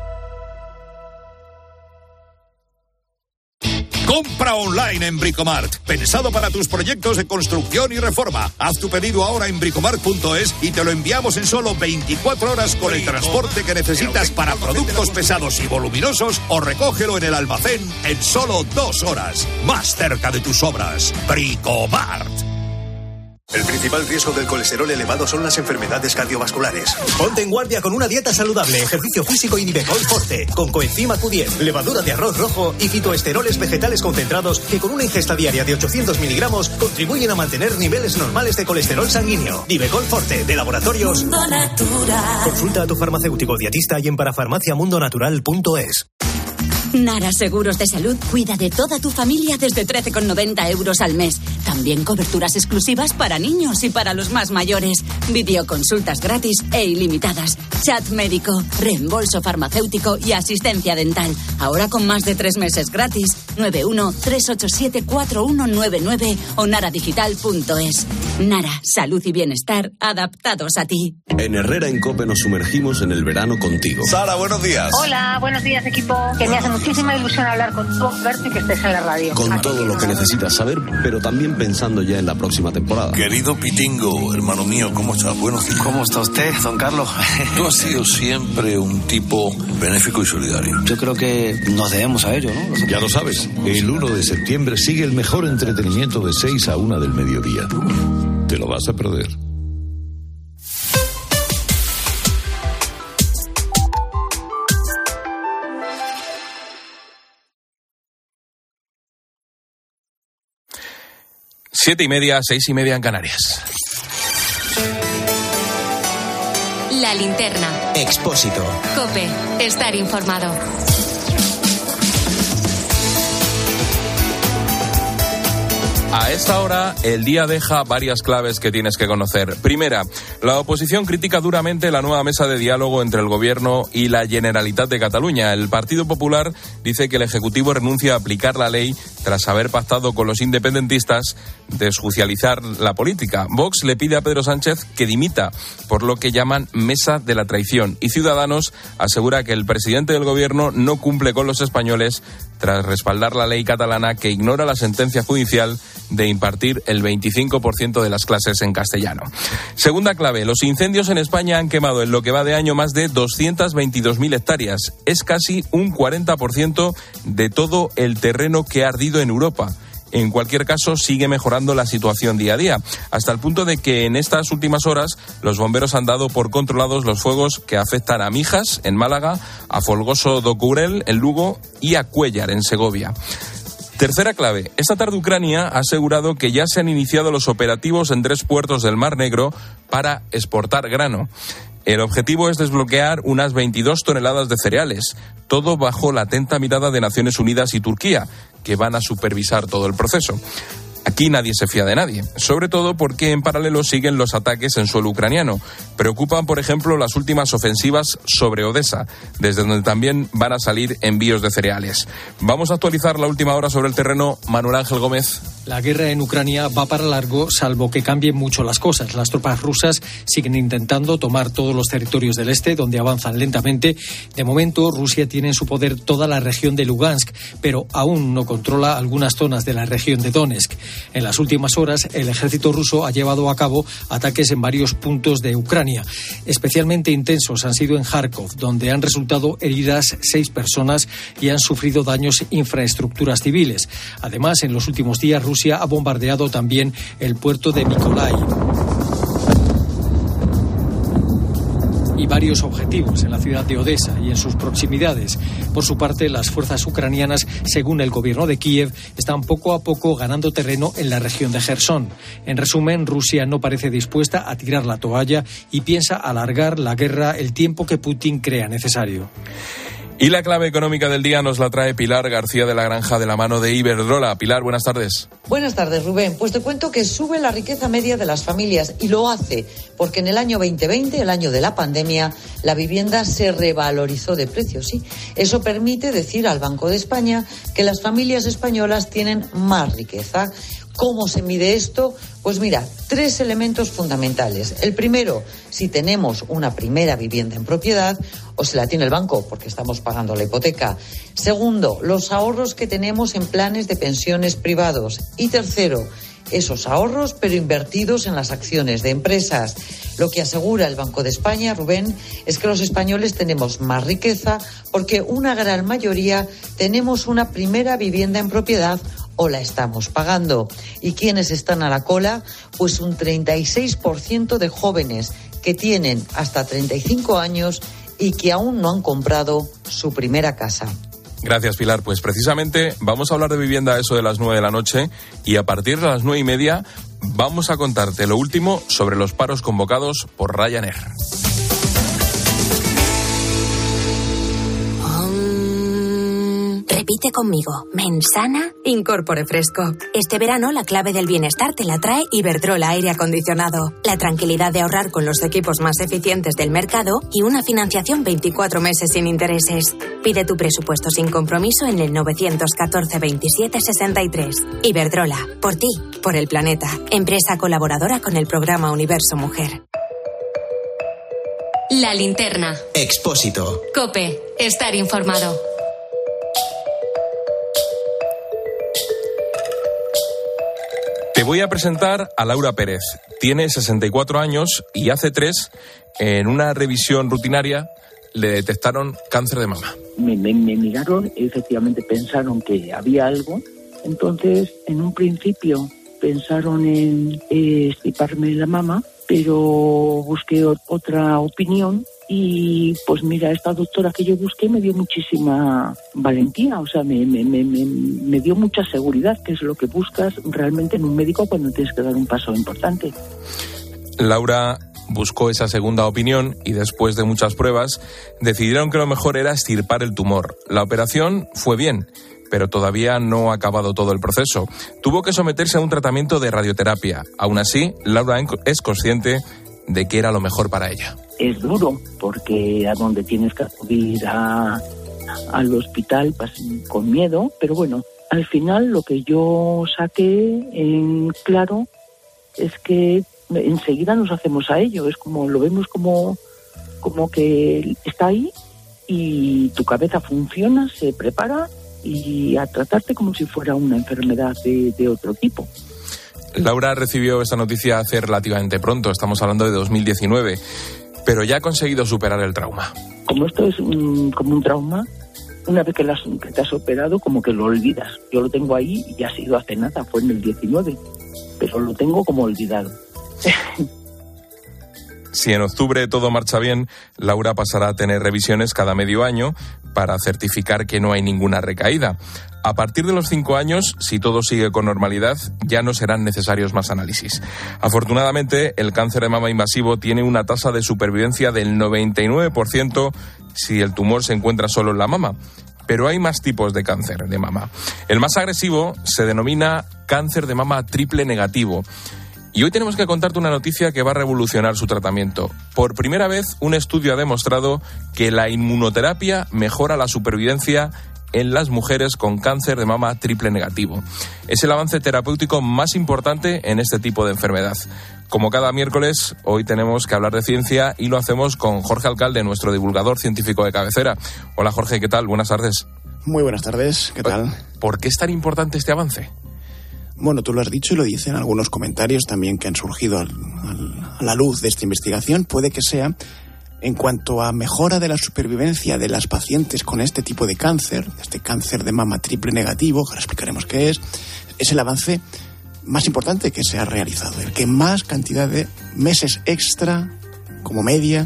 [SPEAKER 28] Compra online en Bricomart. Pensado para tus proyectos de construcción y reforma. Haz tu pedido ahora en bricomart punto es y te lo enviamos en solo veinticuatro horas con el transporte que necesitas para productos pesados y voluminosos o recógelo en el almacén en solo dos horas. Más cerca de tus obras. Bricomart.
[SPEAKER 29] El principal riesgo del colesterol elevado son las enfermedades cardiovasculares.
[SPEAKER 30] Ponte en guardia con una dieta saludable, ejercicio físico y Nivecol Forte, con coenzima Q diez, levadura de arroz rojo y fitoesteroles vegetales concentrados que con una ingesta diaria de ochocientos miligramos contribuyen a mantener niveles normales de colesterol sanguíneo. Nivecol Forte, de Laboratorios
[SPEAKER 9] Mundo Natural.
[SPEAKER 30] Consulta a tu farmacéutico dietista y en parafarmaciamundonatural punto es.
[SPEAKER 31] Nara Seguros de Salud cuida de toda tu familia desde trece con noventa euros al mes. También coberturas exclusivas para niños y para los más mayores. Videoconsultas gratis e ilimitadas. Chat médico, reembolso farmacéutico y asistencia dental. Ahora con más de tres meses gratis. nueve uno tres ocho siete cuatro uno nueve nueve o naradigital punto es. Nara, salud y bienestar adaptados a ti.
[SPEAKER 12] En Herrera en COPE nos sumergimos en el verano contigo.
[SPEAKER 13] Sara, buenos días.
[SPEAKER 14] Hola, buenos días, equipo. Que me hace muchísima ilusión hablar con tú, Berto, y que estés en la radio.
[SPEAKER 12] Con
[SPEAKER 14] Aquí
[SPEAKER 12] todo lo que necesitas saber, pero también pensando ya en la próxima temporada.
[SPEAKER 13] Querido Pitingo, hermano mío, ¿cómo estás? Buenos días.
[SPEAKER 16] ¿Cómo está usted, don Carlos?
[SPEAKER 13] Tú has sido siempre un tipo benéfico y solidario.
[SPEAKER 16] Yo creo que nos debemos a ello, ¿no?
[SPEAKER 17] Ya lo sabes, el uno de septiembre sigue el mejor entretenimiento de seis a una del mediodía. Te lo vas a perder.
[SPEAKER 1] Siete y media, seis y media en Canarias.
[SPEAKER 2] La linterna.
[SPEAKER 11] Expósito.
[SPEAKER 2] COPE. Estar informado.
[SPEAKER 1] A esta hora, el día deja varias claves que tienes que conocer. Primera, la oposición critica duramente la nueva mesa de diálogo entre el Gobierno y la Generalitat de Cataluña. El Partido Popular dice que el Ejecutivo renuncia a aplicar la ley tras haber pactado con los independentistas desjuicializar la política. Vox le pide a Pedro Sánchez que dimita por lo que llaman mesa de la traición. Y Ciudadanos asegura que el presidente del Gobierno no cumple con los españoles tras respaldar la ley catalana que ignora la sentencia judicial de impartir el veinticinco por ciento de las clases en castellano. Segunda clave, los incendios en España han quemado en lo que va de año más de doscientas veintidós mil hectáreas. Es casi un cuarenta por ciento de todo el terreno que ha ardido en Europa. En cualquier caso, sigue mejorando la situación día a día, hasta el punto de que en estas últimas horas los bomberos han dado por controlados los fuegos que afectan a Mijas, en Málaga, a Folgoso do Curel, en Lugo, y a Cuéllar, en Segovia. Tercera clave. Esta tarde Ucrania ha asegurado que ya se han iniciado los operativos en tres puertos del Mar Negro para exportar grano. El objetivo es desbloquear unas veintidós toneladas de cereales, todo bajo la atenta mirada de Naciones Unidas y Turquía, que van a supervisar todo el proceso. Aquí nadie se fía de nadie, sobre todo porque en paralelo siguen los ataques en suelo ucraniano. Preocupan, por ejemplo, las últimas ofensivas sobre Odessa, desde donde también van a salir envíos de cereales. Vamos a actualizar la última hora sobre el terreno. Manuel Ángel Gómez.
[SPEAKER 18] La guerra en Ucrania va para largo, salvo que cambien mucho las cosas. Las tropas rusas siguen intentando tomar todos los territorios del este, donde avanzan lentamente. De momento, Rusia tiene en su poder toda la región de Lugansk, pero aún no controla algunas zonas de la región de Donetsk. En las últimas horas, el ejército ruso ha llevado a cabo ataques en varios puntos de Ucrania. Especialmente intensos han sido en Kharkov, donde han resultado heridas seis personas y han sufrido daños infraestructuras civiles. Además, en los últimos días, Rusia ha bombardeado también el puerto de Mykolaiv y varios objetivos en la ciudad de Odessa y en sus proximidades. Por su parte, las fuerzas ucranianas, según el gobierno de Kiev, están poco a poco ganando terreno en la región de Jersón. En resumen, Rusia no parece dispuesta a tirar la toalla y piensa alargar la guerra el tiempo que Putin crea necesario.
[SPEAKER 1] Y la clave económica del día nos la trae Pilar García de la Granja, de la mano de Iberdrola. Pilar, buenas tardes.
[SPEAKER 19] Buenas tardes, Rubén. Pues te cuento que sube la riqueza media de las familias y lo hace porque en el año veinte veinte, el año de la pandemia, la vivienda se revalorizó de precio, sí. Eso permite decir al Banco de España que las familias españolas tienen más riqueza. ¿Cómo se mide esto? Pues mira, tres elementos fundamentales. El primero, si tenemos una primera vivienda en propiedad o se la tiene el banco porque estamos pagando la hipoteca. Segundo, los ahorros que tenemos en planes de pensiones privados. Y tercero, esos ahorros pero invertidos en las acciones de empresas. Lo que asegura el Banco de España, Rubén, es que los españoles tenemos más riqueza porque una gran mayoría tenemos una primera vivienda en propiedad o la estamos pagando. ¿Y quiénes están a la cola? Pues un treinta y seis por ciento de jóvenes que tienen hasta treinta y cinco años y que aún no han comprado su primera casa.
[SPEAKER 1] Gracias, Pilar. Pues precisamente vamos a hablar de vivienda a eso de las nueve de la noche y a partir de las nueve y media vamos a contarte lo último sobre los paros convocados por Ryanair.
[SPEAKER 27] Repite conmigo. Mensana Incorpore Fresco. Este verano la clave del bienestar te la trae Iberdrola Aire Acondicionado. La tranquilidad de ahorrar con los equipos más eficientes del mercado y una financiación veinticuatro meses sin intereses. Pide tu presupuesto sin compromiso en el nueve uno cuatro, veintisiete, sesenta y tres. Iberdrola. Por ti, por el planeta. Empresa colaboradora con el programa Universo Mujer.
[SPEAKER 2] La linterna.
[SPEAKER 11] Expósito.
[SPEAKER 2] COPE. Estar informado.
[SPEAKER 1] Te voy a presentar a Laura Pérez. Tiene sesenta y cuatro años y hace tres, en una revisión rutinaria, le detectaron cáncer de mama.
[SPEAKER 3] Me, me, me miraron y efectivamente pensaron que había algo. Entonces, en un principio pensaron en eh, extirparme la mama, pero busqué o- otra opinión y pues mira, esta doctora que yo busqué me dio muchísima valentía, o sea, me, me, me, me, me dio mucha seguridad, que es lo que buscas realmente en un médico cuando tienes que dar un paso importante.
[SPEAKER 1] Laura buscó esa segunda opinión y después de muchas pruebas decidieron que lo mejor era extirpar el tumor. La operación fue bien, pero todavía no ha acabado todo el proceso. Tuvo que someterse a un tratamiento de radioterapia. Aún así, Laura es consciente de que era lo mejor para ella.
[SPEAKER 3] Es duro, porque a donde tienes que acudir a, al hospital vas con miedo, pero bueno, al final lo que yo saqué en claro es que enseguida nos hacemos a ello, es como, lo vemos como, como que está ahí y tu cabeza funciona, se prepara y a tratarte como si fuera una enfermedad de, de otro tipo.
[SPEAKER 1] Laura recibió esta noticia hace relativamente pronto, estamos hablando de dos mil diecinueve, pero ya ha conseguido superar el trauma.
[SPEAKER 3] Como esto es un, como un trauma, una vez que, las, que te has operado, como que lo olvidas. Yo lo tengo ahí y ha sido hace nada, fue en el diecinueve, pero lo tengo como olvidado.
[SPEAKER 1] Si en octubre todo marcha bien, Laura pasará a tener revisiones cada medio año para certificar que no hay ninguna recaída. A partir de los cinco años, si todo sigue con normalidad, ya no serán necesarios más análisis. Afortunadamente, el cáncer de mama invasivo tiene una tasa de supervivencia del noventa y nueve por ciento si el tumor se encuentra solo en la mama. Pero hay más tipos de cáncer de mama. El más agresivo se denomina cáncer de mama triple negativo. Y hoy tenemos que contarte una noticia que va a revolucionar su tratamiento. Por primera vez, un estudio ha demostrado que la inmunoterapia mejora la supervivencia en las mujeres con cáncer de mama triple negativo. Es el avance terapéutico más importante en este tipo de enfermedad. Como cada miércoles, hoy tenemos que hablar de ciencia y lo hacemos con Jorge Alcalde, nuestro divulgador científico de cabecera. Hola Jorge, ¿qué tal? Buenas tardes.
[SPEAKER 4] Muy buenas tardes, ¿qué tal?
[SPEAKER 1] ¿Por qué es tan importante este avance?
[SPEAKER 4] Bueno, tú lo has dicho y lo dicen algunos comentarios también que han surgido al, al, a la luz de esta investigación. Puede que sea en cuanto a mejora de la supervivencia de las pacientes con este tipo de cáncer, este cáncer de mama triple negativo, que ahora explicaremos qué es, es el avance más importante que se ha realizado, el que más cantidad de meses extra, como media,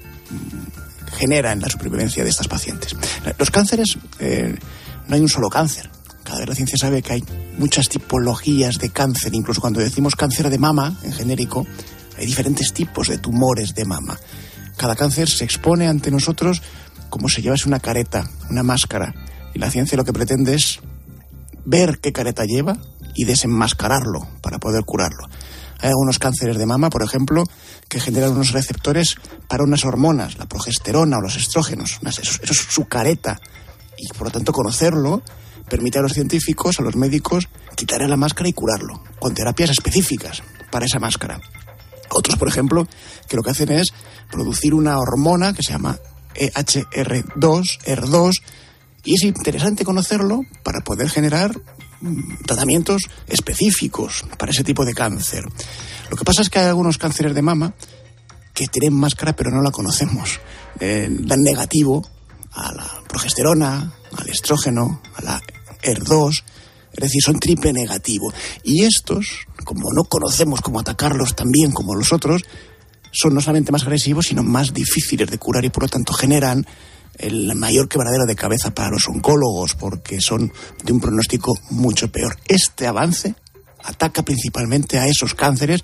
[SPEAKER 4] genera en la supervivencia de estas pacientes. Los cánceres, eh, no hay un solo cáncer. Cada vez la ciencia sabe que hay muchas tipologías de cáncer. Incluso cuando decimos cáncer de mama, en genérico, hay diferentes tipos de tumores de mama. Cada cáncer se expone ante nosotros como si llevase una careta, una máscara. Y la ciencia lo que pretende es ver qué careta lleva y desenmascararlo para poder curarlo. Hay algunos cánceres de mama, por ejemplo, que generan unos receptores para unas hormonas, la progesterona o los estrógenos. Eso, eso es su careta. Y por lo tanto conocerlo permite a los científicos, a los médicos, quitarle la máscara y curarlo, con terapias específicas para esa máscara. Otros, por ejemplo, que lo que hacen es producir una hormona que se llama E H R dos, E R dos, y es interesante conocerlo para poder generar mmm, tratamientos específicos para ese tipo de cáncer. Lo que pasa es que hay algunos cánceres de mama que tienen máscara pero no la conocemos. Eh, dan negativo a la progesterona, al estrógeno, a la E R dos, es decir, son triple negativo. Y estos, como no conocemos cómo atacarlos tan bien como los otros, son no solamente más agresivos, sino más difíciles de curar y por lo tanto generan el mayor quebradero de cabeza para los oncólogos porque son de un pronóstico mucho peor. Este avance ataca principalmente a esos cánceres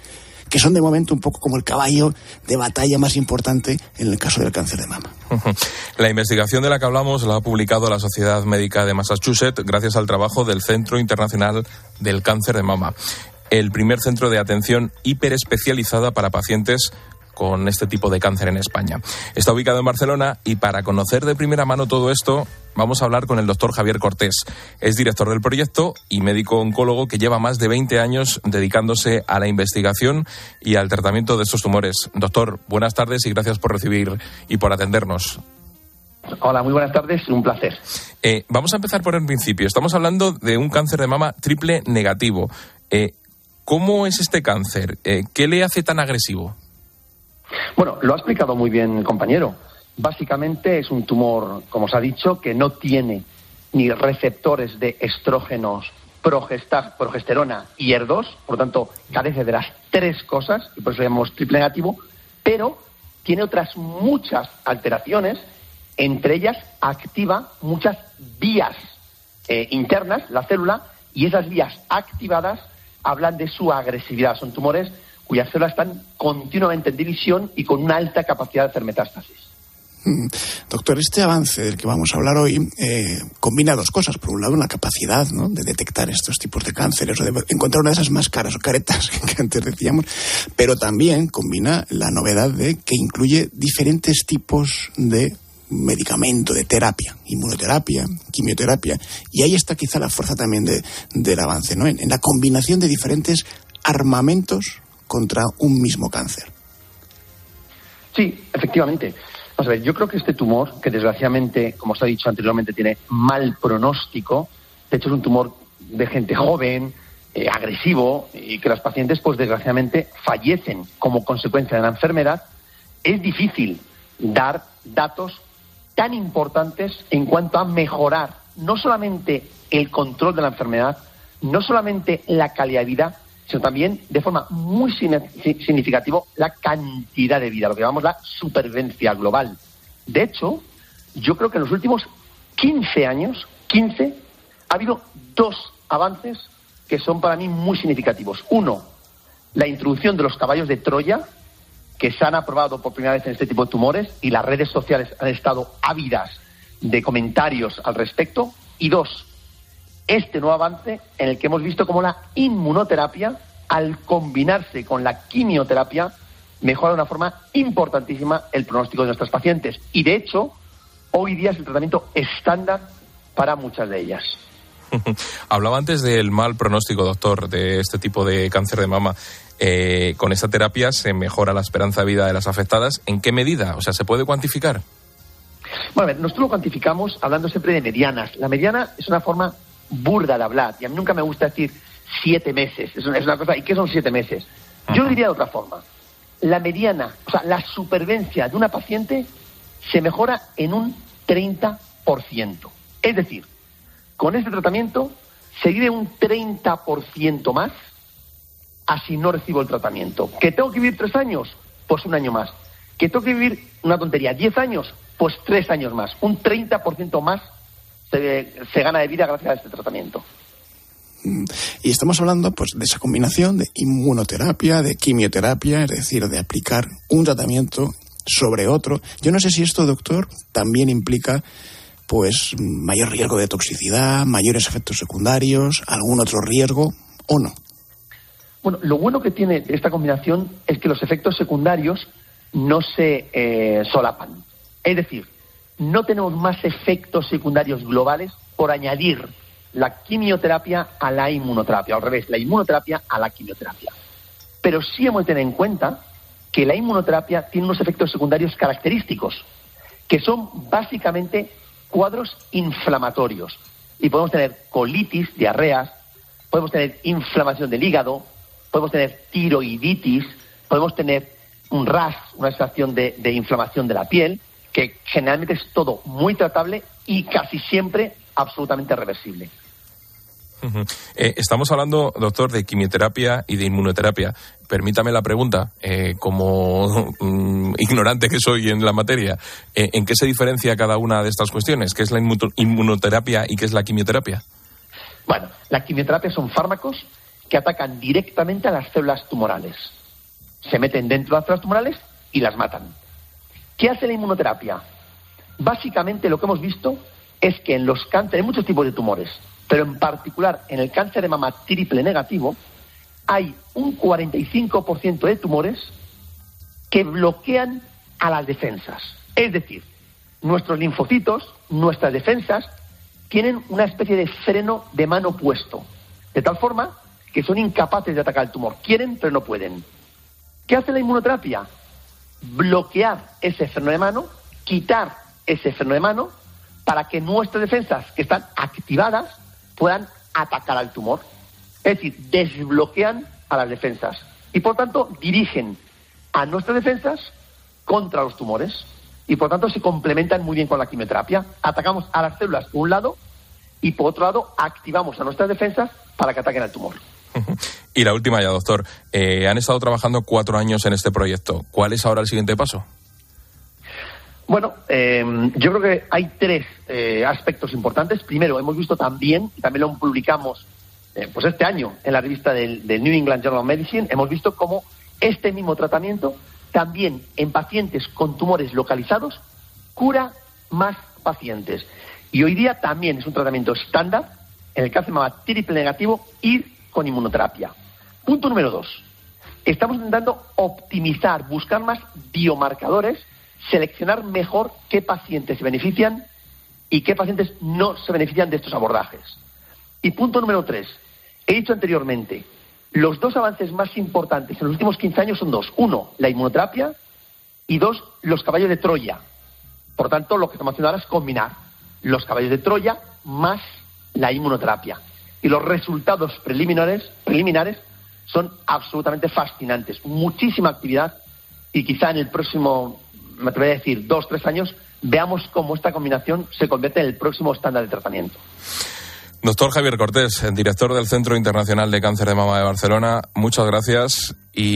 [SPEAKER 4] que son de momento un poco como el caballo de batalla más importante en el caso del cáncer de mama.
[SPEAKER 1] La investigación de la que hablamos la ha publicado la Sociedad Médica de Massachusetts gracias al trabajo del Centro Internacional del Cáncer de Mama, el primer centro de atención hiperespecializada para pacientes con este tipo de cáncer en España. Está ubicado en Barcelona y para conocer de primera mano todo esto vamos a hablar con el doctor Javier Cortés. Es director del proyecto y médico oncólogo que lleva más de veinte años dedicándose a la investigación y al tratamiento de estos tumores. Doctor, buenas tardes y gracias por recibir y por atendernos.
[SPEAKER 5] Hola, muy buenas tardes, un placer.
[SPEAKER 1] Eh, vamos a empezar por el principio. Estamos hablando de un cáncer de mama triple negativo. Eh, ¿Cómo es este cáncer? Eh, ¿Qué le hace tan agresivo?
[SPEAKER 5] Bueno, lo ha explicado muy bien el compañero. Básicamente es un tumor, como os ha dicho, que no tiene ni receptores de estrógenos, progesta- progesterona y E R dos, por lo tanto carece de las tres cosas, y por eso lo llamamos triple negativo, pero tiene otras muchas alteraciones, entre ellas activa muchas vías eh, internas, la célula, y esas vías activadas hablan de su agresividad. Son tumores cuyas células están continuamente en división y con una alta capacidad de hacer metástasis.
[SPEAKER 4] Mm. Doctor, este avance del que vamos a hablar hoy eh, combina dos cosas. Por un lado, una capacidad, ¿no?, de detectar estos tipos de cánceres o de encontrar una de esas máscaras o caretas que antes decíamos, pero también combina la novedad de que incluye diferentes tipos de medicamento, de terapia, inmunoterapia, quimioterapia, y ahí está quizá la fuerza también de, del avance, ¿no?, en, en la combinación de diferentes armamentos contra un mismo cáncer.
[SPEAKER 5] Sí, efectivamente. Vamos a ver, yo creo que este tumor, que desgraciadamente, como os ha dicho anteriormente, tiene mal pronóstico, de hecho es un tumor de gente joven, eh, agresivo, y que las pacientes, pues desgraciadamente, fallecen como consecuencia de la enfermedad, es difícil dar datos tan importantes en cuanto a mejorar no solamente el control de la enfermedad, no solamente la calidad de vida, sino también de forma muy significativa la cantidad de vida, lo que llamamos la supervivencia global. De hecho, yo creo que en los últimos quince años, quince, ha habido dos avances que son para mí muy significativos. Uno, la introducción de los caballos de Troya, que se han aprobado por primera vez en este tipo de tumores y las redes sociales han estado ávidas de comentarios al respecto. Y dos, este nuevo avance en el que hemos visto cómo la inmunoterapia, al combinarse con la quimioterapia, mejora de una forma importantísima el pronóstico de nuestras pacientes. Y de hecho, hoy día es el tratamiento estándar para muchas de ellas.
[SPEAKER 1] Hablaba antes del mal pronóstico, doctor, de este tipo de cáncer de mama. Eh, con esta terapia se mejora la esperanza de vida de las afectadas. ¿En qué medida? O sea, ¿se puede cuantificar?
[SPEAKER 5] Bueno, a ver, nosotros lo cuantificamos hablando siempre de medianas. La mediana es una forma burda de hablar, y a mí nunca me gusta decir siete meses, es una, es una cosa, ¿y qué son siete meses? Yo lo diría de otra forma, la mediana, o sea, la supervivencia de una paciente se mejora en un treinta por ciento, es decir, con este tratamiento se vive un treinta por ciento más así no recibo el tratamiento. ¿Que tengo que vivir tres años? Pues un año más. ¿Que tengo que vivir, una tontería, diez años? Pues tres años más, un treinta por ciento más Se, se gana de vida gracias a este tratamiento.
[SPEAKER 4] Y estamos hablando pues de esa combinación de inmunoterapia, de quimioterapia, es decir, de aplicar un tratamiento sobre otro. Yo no sé si esto, doctor, también implica pues mayor riesgo de toxicidad, mayores efectos secundarios, algún otro riesgo o no.
[SPEAKER 5] Bueno, lo bueno que tiene esta combinación es que los efectos secundarios no se eh, solapan. Es decir, no tenemos más efectos secundarios globales por añadir la quimioterapia a la inmunoterapia, al revés, la inmunoterapia a la quimioterapia. Pero sí hemos de tener en cuenta que la inmunoterapia tiene unos efectos secundarios característicos, que son básicamente cuadros inflamatorios. Y podemos tener colitis, diarreas, podemos tener inflamación del hígado, podemos tener tiroiditis, podemos tener un rash, una sensación de, de inflamación de la piel, que generalmente es todo muy tratable y casi siempre absolutamente reversible.
[SPEAKER 1] Uh-huh. Eh, estamos hablando, doctor, de quimioterapia y de inmunoterapia. Permítame la pregunta, eh, como um, ignorante que soy en la materia, eh, ¿en qué se diferencia cada una de estas cuestiones? ¿Qué es la inmunoterapia y qué es la quimioterapia?
[SPEAKER 5] Bueno, la quimioterapia son fármacos que atacan directamente a las células tumorales. se meten dentro de las células tumorales y las matan. ¿Qué hace la inmunoterapia? Básicamente lo que hemos visto es que en los cánceres, hay muchos tipos de tumores, pero en particular en el cáncer de mama triple negativo, hay un cuarenta y cinco por ciento de tumores que bloquean a las defensas. Es decir, nuestros linfocitos, nuestras defensas, tienen una especie de freno de mano puesto, de tal forma que son incapaces de atacar el tumor. Quieren, pero no pueden. ¿Qué hace la inmunoterapia? Bloquear ese freno de mano, quitar ese freno de mano, para que nuestras defensas, que están activadas, puedan atacar al tumor. Es decir, desbloquean a las defensas y, por tanto, dirigen a nuestras defensas contra los tumores y, por tanto, se complementan muy bien con la quimioterapia. Atacamos a las células por un lado y, por otro lado, activamos a nuestras defensas para que ataquen al tumor.
[SPEAKER 1] Y la última ya, doctor. Eh, han estado trabajando cuatro años en este proyecto. ¿Cuál es ahora el siguiente paso?
[SPEAKER 5] Bueno, eh, yo creo que hay tres eh, aspectos importantes. Primero, hemos visto también, y también lo publicamos eh, pues este año en la revista del, del New England Journal of Medicine, hemos visto cómo este mismo tratamiento también en pacientes con tumores localizados cura más pacientes. Y hoy día también es un tratamiento estándar en el cáncer de mama triple negativo ir con inmunoterapia. Punto número dos. Estamos intentando optimizar, buscar más biomarcadores, seleccionar mejor qué pacientes se benefician y qué pacientes no se benefician de estos abordajes. Y punto número tres. He dicho anteriormente, los dos avances más importantes en los últimos quince años son dos. Uno, la inmunoterapia, y dos, los caballos de Troya. Por tanto, lo que estamos haciendo ahora es combinar los caballos de Troya más la inmunoterapia. Y los resultados preliminares, preliminares son absolutamente fascinantes. Muchísima actividad y quizá en el próximo, me atrevería a decir, dos, tres años, veamos cómo esta combinación se convierte en el próximo estándar de tratamiento.
[SPEAKER 1] Doctor Javier Cortés, director del Centro Internacional de Cáncer de Mama de Barcelona, muchas gracias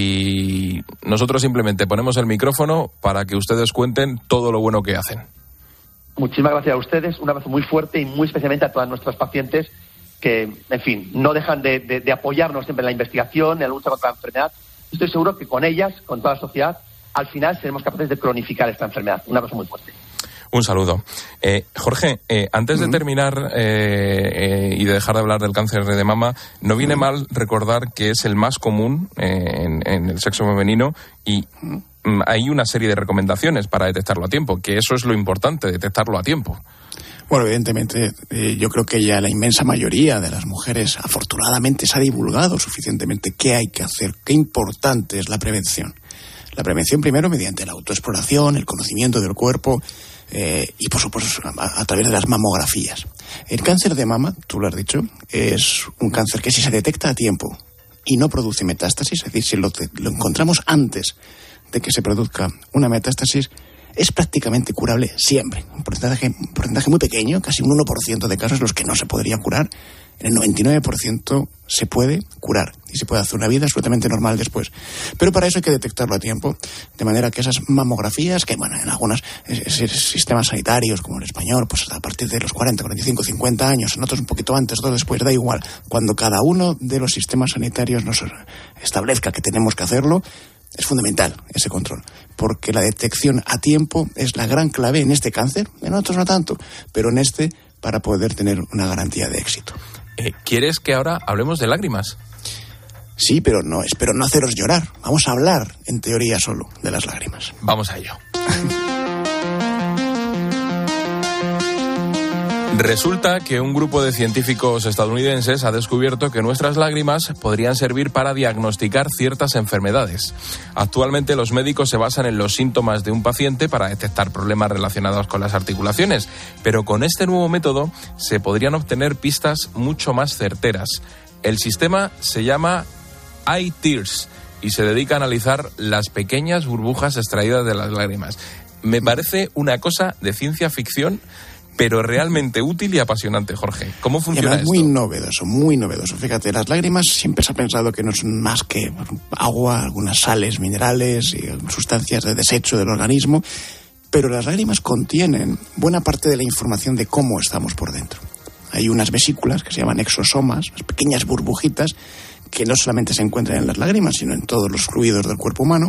[SPEAKER 1] y nosotros simplemente ponemos el micrófono para que ustedes cuenten todo lo bueno que hacen.
[SPEAKER 5] Muchísimas gracias a ustedes, un abrazo muy fuerte y muy especialmente a todas nuestras pacientes que, en fin, no dejan de, de, de apoyarnos siempre en la investigación, en la lucha contra la enfermedad. Estoy seguro que con ellas, con toda la sociedad, al final seremos capaces de cronificar esta enfermedad. Un abrazo muy fuerte.
[SPEAKER 1] Un saludo. Eh, Jorge, eh, antes de terminar eh, eh, y de dejar de hablar del cáncer de mama, no viene mal recordar que es el más común eh, en, en el sexo femenino y mm, hay una serie de recomendaciones para detectarlo a tiempo, que eso es lo importante, detectarlo a tiempo.
[SPEAKER 4] Bueno, evidentemente, eh, yo creo que ya la inmensa mayoría de las mujeres, afortunadamente, se ha divulgado suficientemente qué hay que hacer, qué importante es la prevención. La prevención primero mediante la autoexploración, el conocimiento del cuerpo eh, y, por supuesto, a, a través de las mamografías. El cáncer de mama, tú lo has dicho, es un cáncer que si se detecta a tiempo y no produce metástasis, es decir, si lo, lo encontramos antes de que se produzca una metástasis, es prácticamente curable siempre. Un porcentaje, un porcentaje muy pequeño, casi un uno por ciento de casos los que no se podría curar. En el noventa y nueve por ciento se puede curar y se puede hacer una vida absolutamente normal después. Pero para eso hay que detectarlo a tiempo, de manera que esas mamografías, que bueno, en algunos sistemas sanitarios, como el español, pues a partir de los cuarenta, cuarenta y cinco, cincuenta años, en otros un poquito antes, otros después, da igual. Cuando cada uno de los sistemas sanitarios nos establezca que tenemos que hacerlo, es fundamental ese control, porque la detección a tiempo es la gran clave en este cáncer, en otros no tanto, pero en este para poder tener una garantía de éxito.
[SPEAKER 1] Eh, ¿Quieres que ahora hablemos de lágrimas?
[SPEAKER 4] Sí, pero no, espero no haceros llorar. Vamos a hablar, en teoría, solo de las lágrimas.
[SPEAKER 1] Vamos a ello. Resulta que un grupo de científicos estadounidenses ha descubierto que nuestras lágrimas podrían servir para diagnosticar ciertas enfermedades. Actualmente los médicos se basan en los síntomas de un paciente para detectar problemas relacionados con las articulaciones, pero con este nuevo método se podrían obtener pistas mucho más certeras. El sistema se llama Eye Tears y se dedica a analizar las pequeñas burbujas extraídas de las lágrimas. Me parece una cosa de ciencia ficción, pero realmente útil y apasionante, Jorge. ¿Cómo funciona esto?
[SPEAKER 4] Es muy novedoso, muy novedoso. Fíjate, las lágrimas siempre se ha pensado que no son más que agua, algunas sales, minerales y sustancias de desecho del organismo, pero las lágrimas contienen buena parte de la información de cómo estamos por dentro. Hay unas vesículas que se llaman exosomas, unas pequeñas burbujitas que no solamente se encuentran en las lágrimas, sino en todos los fluidos del cuerpo humano,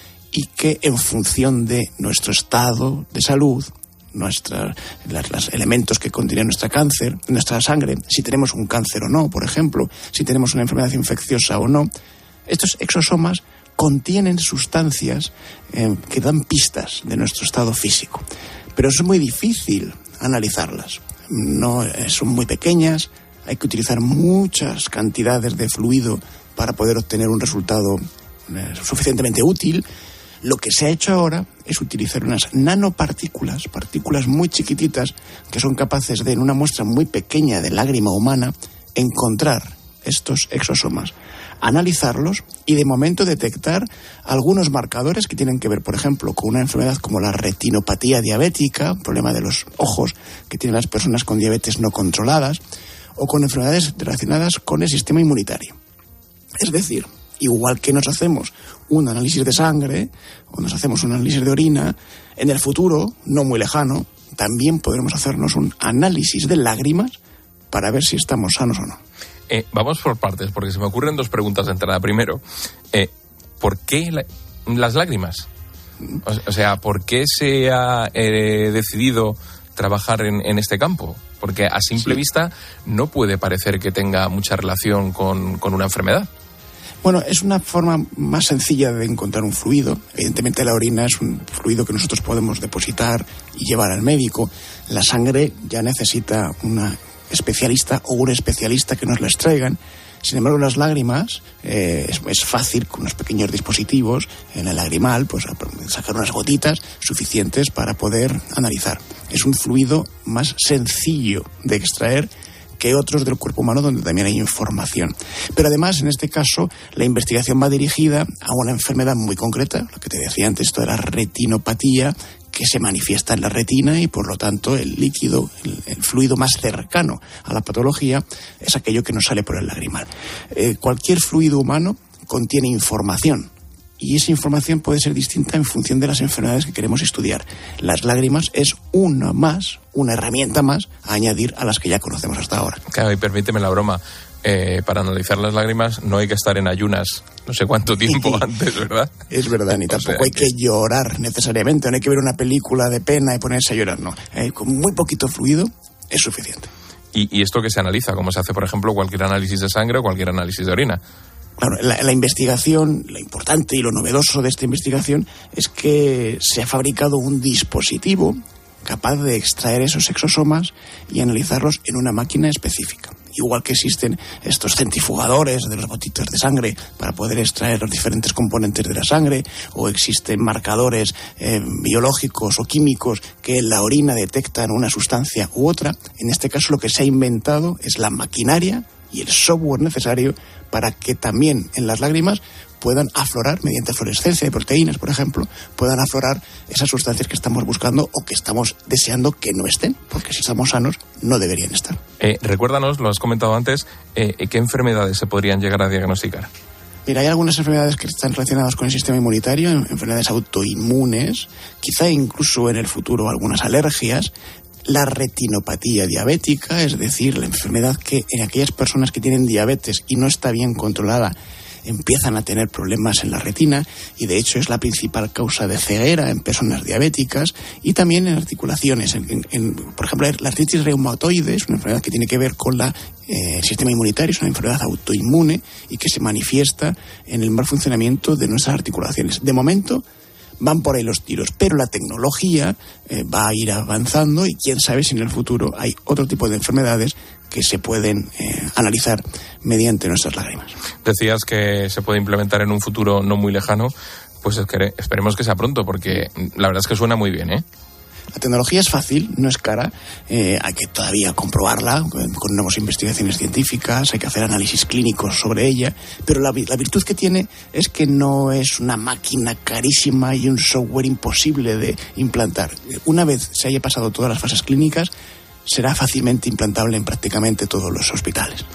[SPEAKER 4] y que en función de nuestro estado de salud, nuestra, las, los elementos que contiene nuestra cáncer, nuestra sangre, si tenemos un cáncer o no, por ejemplo, si tenemos una enfermedad infecciosa o no, estos exosomas contienen sustancias eh, que dan pistas de nuestro estado físico. Pero es muy difícil analizarlas. No, eh, son muy pequeñas, hay que utilizar muchas cantidades de fluido para poder obtener un resultado eh, suficientemente útil. Lo que se ha hecho ahora es utilizar unas nanopartículas, partículas muy chiquititas, que son capaces de, en una muestra muy pequeña de lágrima humana, encontrar estos exosomas, analizarlos y de momento detectar algunos marcadores que tienen que ver, por ejemplo, con una enfermedad como la retinopatía diabética, un problema de los ojos que tienen las personas con diabetes no controladas, o con enfermedades relacionadas con el sistema inmunitario. Es decir, igual que nos hacemos un análisis de sangre o nos hacemos un análisis de orina, en el futuro, no muy lejano, también podremos hacernos un análisis de lágrimas para ver si estamos sanos o no.
[SPEAKER 1] Eh, vamos por partes, porque se me ocurren dos preguntas de entrada. Primero, eh, ¿por qué la, las lágrimas? O, o sea, ¿por qué se ha eh, decidido trabajar en, en este campo? Porque a simple sí. vista no puede parecer que tenga mucha relación con, con una enfermedad.
[SPEAKER 4] Bueno, es una forma más sencilla de encontrar un fluido. Evidentemente la orina es un fluido que nosotros podemos depositar y llevar al médico. La sangre ya necesita una especialista o un especialista que nos la extraigan. Sin embargo, las lágrimas eh, es, es fácil con unos pequeños dispositivos en el lagrimal, pues sacar unas gotitas suficientes para poder analizar. Es un fluido más sencillo de extraer que otros del cuerpo humano donde también hay información. Pero además, en este caso, la investigación va dirigida a una enfermedad muy concreta, lo que te decía antes, esto de la retinopatía, que se manifiesta en la retina y, por lo tanto, el líquido, el, el fluido más cercano a la patología es aquello que nos sale por el lagrimal. Eh, cualquier fluido humano contiene información, y esa información puede ser distinta en función de las enfermedades que queremos estudiar. Las lágrimas es una más, una herramienta más a añadir a las que ya conocemos hasta ahora.
[SPEAKER 1] Claro, y permíteme la broma. Eh, para analizar las lágrimas no hay que estar en ayunas no sé cuánto tiempo antes, ¿verdad?
[SPEAKER 4] Es verdad, ni tampoco o sea, hay que llorar necesariamente, no hay que ver una película de pena y ponerse a llorar, no. Eh, con muy poquito fluido es suficiente.
[SPEAKER 1] ¿Y, y esto qué se analiza? ¿Cómo se hace, por ejemplo, cualquier análisis de sangre o cualquier análisis de orina?
[SPEAKER 4] Claro, la, la investigación, lo importante y lo novedoso de esta investigación es que se ha fabricado un dispositivo capaz de extraer esos exosomas y analizarlos en una máquina específica. Igual que existen estos centrifugadores de los gotitas de sangre para poder extraer los diferentes componentes de la sangre, o existen marcadores eh, biológicos o químicos que en la orina detectan una sustancia u otra, en este caso lo que se ha inventado es la maquinaria y el software necesario para que también en las lágrimas puedan aflorar, mediante fluorescencia de proteínas, por ejemplo, puedan aflorar esas sustancias que estamos buscando o que estamos deseando que no estén, porque si estamos sanos no deberían estar.
[SPEAKER 1] Eh, recuérdanos, lo has comentado antes, eh, ¿qué enfermedades se podrían llegar a diagnosticar?
[SPEAKER 4] Mira, hay algunas enfermedades que están relacionadas con el sistema inmunitario, enfermedades autoinmunes, quizá incluso en el futuro algunas alergias. La retinopatía diabética, es decir, la enfermedad que en aquellas personas que tienen diabetes y no está bien controlada empiezan a tener problemas en la retina, y de hecho es la principal causa de ceguera en personas diabéticas, y también en articulaciones. En, en, en, por ejemplo, la artritis reumatoide es una enfermedad que tiene que ver con la, eh, el sistema inmunitario, es una enfermedad autoinmune y que se manifiesta en el mal funcionamiento de nuestras articulaciones. De momento van por ahí los tiros, pero la tecnología eh, va a ir avanzando y quién sabe si en el futuro hay otro tipo de enfermedades que se pueden eh, analizar mediante nuestras lágrimas.
[SPEAKER 1] Decías que se puede implementar en un futuro no muy lejano, pues es que esperemos que sea pronto, porque la verdad es que suena muy bien, ¿eh?
[SPEAKER 4] La tecnología es fácil, no es cara, eh, hay que todavía comprobarla con, con nuevas investigaciones científicas, hay que hacer análisis clínicos sobre ella, pero la, la virtud que tiene es que no es una máquina carísima y un software imposible de implantar. Una vez se haya pasado todas las fases clínicas, será fácilmente implantable en prácticamente todos los hospitales.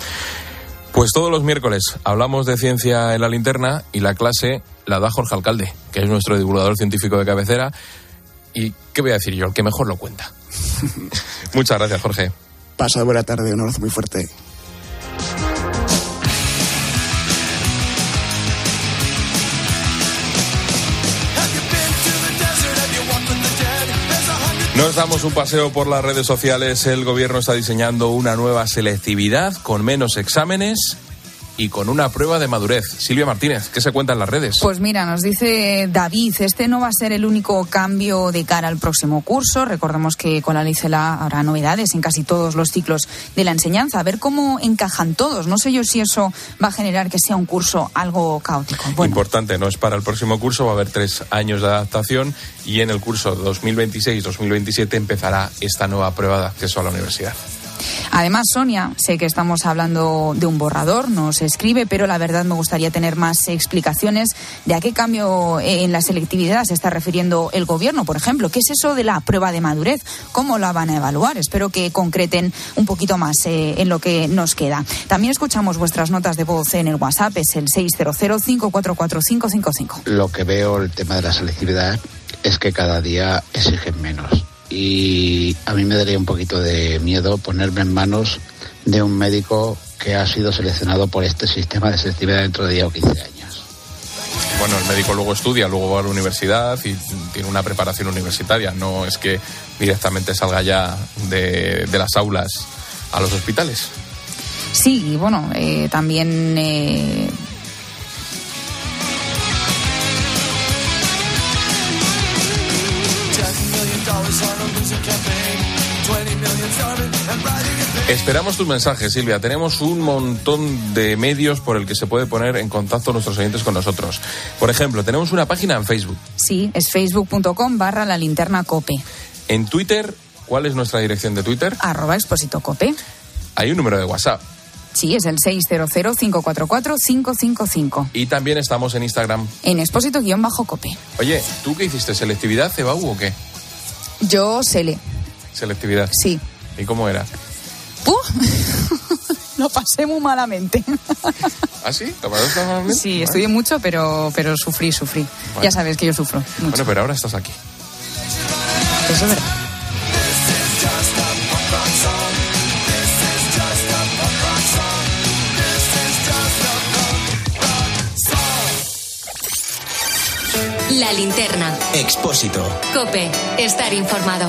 [SPEAKER 1] Pues todos los miércoles hablamos de ciencia en la linterna y la clase la da Jorge Alcalde, que es nuestro divulgador científico de cabecera. Y, ¿qué voy a decir yo? El que mejor lo cuenta. Muchas gracias, Jorge.
[SPEAKER 4] Pasa buena tarde, un abrazo muy fuerte.
[SPEAKER 1] Nos damos un paseo por las redes sociales. El gobierno está diseñando una nueva selectividad con menos exámenes y con una prueba de madurez. Silvia Martínez, ¿qué se cuenta en las redes?
[SPEAKER 6] Pues mira, nos dice David, este no va a ser el único cambio de cara al próximo curso. Recordemos que con la Ley CELA habrá novedades en casi todos los ciclos de la enseñanza. A ver cómo encajan todos. No sé yo si eso va a generar que sea un curso algo caótico. Bueno.
[SPEAKER 1] Importante, no es para el próximo curso, va a haber tres años de adaptación y en el curso dos mil veintiséis dos mil veintisiete empezará esta nueva prueba de acceso a la universidad.
[SPEAKER 6] Además, Sonia, sé que estamos hablando de un borrador, nos escribe, pero la verdad me gustaría tener más explicaciones de a qué cambio en la selectividad se está refiriendo el gobierno. Por ejemplo, ¿qué es eso de la prueba de madurez? ¿Cómo la van a evaluar? Espero que concreten un poquito más eh, en lo que nos queda. También escuchamos vuestras notas de voz en el WhatsApp, es el seis cero cero, cinco cuatro cuatro, cinco cinco cinco.
[SPEAKER 7] Lo que veo el tema de la selectividad es que cada día exigen menos. Y a mí me daría un poquito de miedo ponerme en manos de un médico que ha sido seleccionado por este sistema de selectividad dentro de diez o quince años.
[SPEAKER 1] Bueno, el médico luego estudia, luego va a la universidad y tiene una preparación universitaria. No es que directamente salga ya de, de las aulas a los hospitales.
[SPEAKER 6] Sí, y bueno, eh, también... Eh...
[SPEAKER 1] Esperamos tus mensajes, Silvia. Tenemos un montón de medios por el que se puede poner en contacto nuestros oyentes con nosotros. Por ejemplo, tenemos una página en Facebook.
[SPEAKER 6] Sí, es facebook.com barra la linterna cope.
[SPEAKER 1] En Twitter, ¿cuál es nuestra dirección de Twitter?
[SPEAKER 6] Arroba Expósito Cope.
[SPEAKER 1] Hay un número de WhatsApp.
[SPEAKER 6] Sí, es el seis cero cero, cinco cuatro cuatro, cinco cinco cinco.
[SPEAKER 1] Y también estamos en Instagram.
[SPEAKER 6] En Expósito-Cope.
[SPEAKER 1] Oye, ¿tú qué hiciste? ¿Selectividad, Cebau o qué?
[SPEAKER 6] Yo Sele.
[SPEAKER 1] ¿Selectividad?
[SPEAKER 6] Sí.
[SPEAKER 1] ¿Y cómo era?
[SPEAKER 6] ¡Uh! Lo pasé muy malamente.
[SPEAKER 1] ¿Ah, sí? ¿Lo pasaste malamente?
[SPEAKER 6] Sí,
[SPEAKER 1] vale.
[SPEAKER 6] Estudié mucho, pero, pero sufrí, sufrí. Bueno. Ya sabes que yo sufro mucho.
[SPEAKER 1] Bueno, pero ahora estás aquí.
[SPEAKER 6] Eso es verdad.
[SPEAKER 2] La linterna.
[SPEAKER 11] Expósito.
[SPEAKER 2] COPE. Estar informado.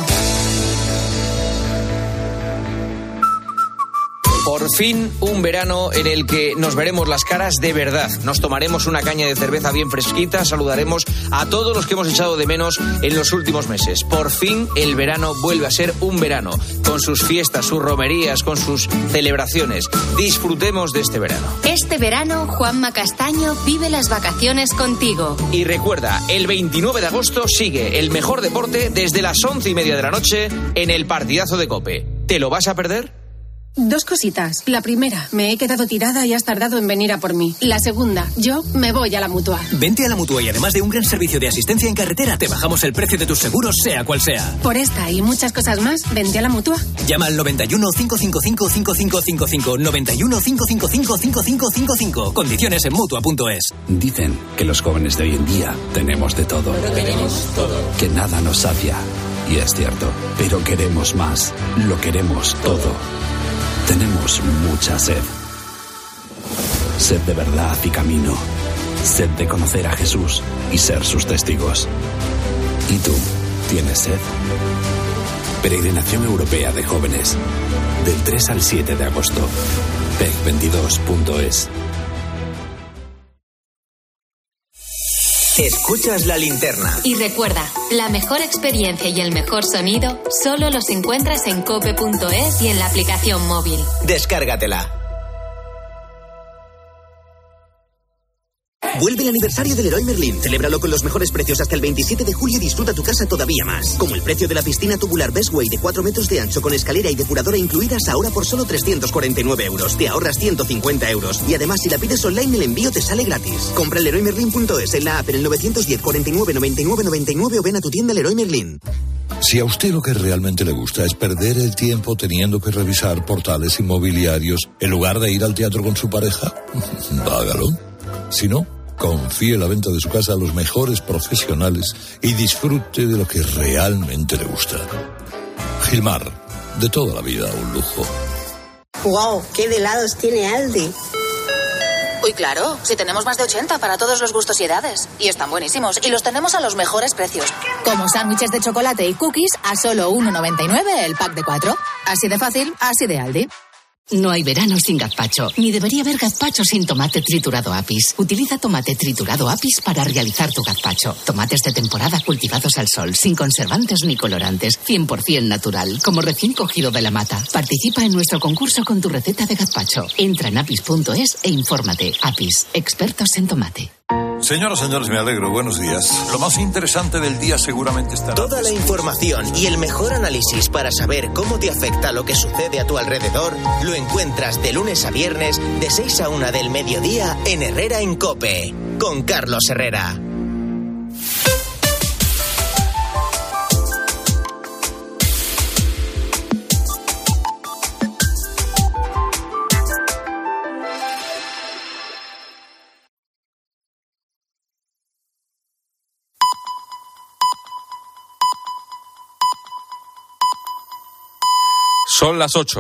[SPEAKER 8] Por fin, un verano en el que nos veremos las caras de verdad. Nos tomaremos una caña de cerveza bien fresquita, saludaremos a todos los que hemos echado de menos en los últimos meses. Por fin, el verano vuelve a ser un verano, con sus fiestas, sus romerías, con sus celebraciones. Disfrutemos de este verano.
[SPEAKER 2] Este verano, Juanma Castaño vive las vacaciones contigo.
[SPEAKER 8] Y recuerda, el veintinueve de agosto sigue el mejor deporte desde las once y media de la noche en el partidazo de COPE. ¿Te lo vas a perder?
[SPEAKER 10] Dos cositas. La primera, me he quedado tirada y has tardado en venir a por mí. La segunda, yo me voy a la Mutua.
[SPEAKER 20] Vente a la Mutua y además de un gran servicio de asistencia en carretera, te bajamos el precio de tus seguros, sea cual sea.
[SPEAKER 10] Por esta y muchas cosas más, vente a la Mutua.
[SPEAKER 20] Llama al noventa y uno, cinco cinco cinco, cinco cinco cinco cinco, noventa y uno, cinco cinco cinco, cinco cinco cinco cinco. Condiciones en Mutua punto es.
[SPEAKER 21] Dicen que los jóvenes de hoy en día tenemos de todo.
[SPEAKER 9] Pero tenemos todo.
[SPEAKER 21] Que nada nos sacia. Y es cierto, pero queremos más. Lo queremos todo. Tenemos mucha sed. Sed de verdad y camino. Sed de conocer a Jesús y ser sus testigos. ¿Y tú, tienes sed? Peregrinación Europea de Jóvenes. Del tres al siete de agosto. P E C veintidós punto es.
[SPEAKER 11] Escuchas la linterna.
[SPEAKER 2] Y recuerda, la mejor experiencia y el mejor sonido solo los encuentras en cope punto es y en la aplicación móvil.
[SPEAKER 11] Descárgatela. Vuelve el aniversario del Leroy Merlin. Celébralo con los mejores precios hasta el veintisiete de julio y disfruta tu casa todavía más. Como el precio de la piscina tubular Bestway de cuatro metros de ancho con escalera y depuradora incluidas ahora por solo trescientos cuarenta y nueve euros. Te ahorras ciento cincuenta euros. Y además, si la pides online, el envío te sale gratis. Compra en leroy merlin punto es en la app en el novecientos diez, cuarenta y nueve, noventa y nueve, noventa y nueve o ven a tu tienda Leroy Merlin.
[SPEAKER 17] Si a usted lo que realmente le gusta es perder el tiempo teniendo que revisar portales inmobiliarios en lugar de ir al teatro con su pareja, hágalo. Si no, confíe la venta de su casa a los mejores profesionales y disfrute de lo que realmente le gusta. Gilmar, de toda la vida un lujo.
[SPEAKER 22] ¡Wow! ¡Qué de helados tiene Aldi!
[SPEAKER 14] Uy, claro, si tenemos más de ochenta para todos los gustos y edades. Y están buenísimos, y los tenemos a los mejores precios. Como sándwiches de chocolate y cookies a solo uno noventa y nueve el pack de cuatro. Así de fácil, así de Aldi.
[SPEAKER 15] No hay verano sin gazpacho, ni debería haber gazpacho sin tomate triturado Apis. Utiliza tomate triturado Apis para realizar tu gazpacho. Tomates de temporada cultivados al sol, sin conservantes ni colorantes, cien por ciento natural, como recién cogido de la mata. Participa en nuestro concurso con tu receta de gazpacho. Entra en apis punto es e infórmate. Apis, expertos en tomate.
[SPEAKER 17] Señoras, señores, me alegro. Buenos días. Lo más interesante del día seguramente estará...
[SPEAKER 11] Toda la información y el mejor análisis para saber cómo te afecta lo que sucede a tu alrededor lo encuentras de lunes a viernes de seis a una del mediodía en Herrera en COPE, con Carlos Herrera.
[SPEAKER 1] Son las ocho.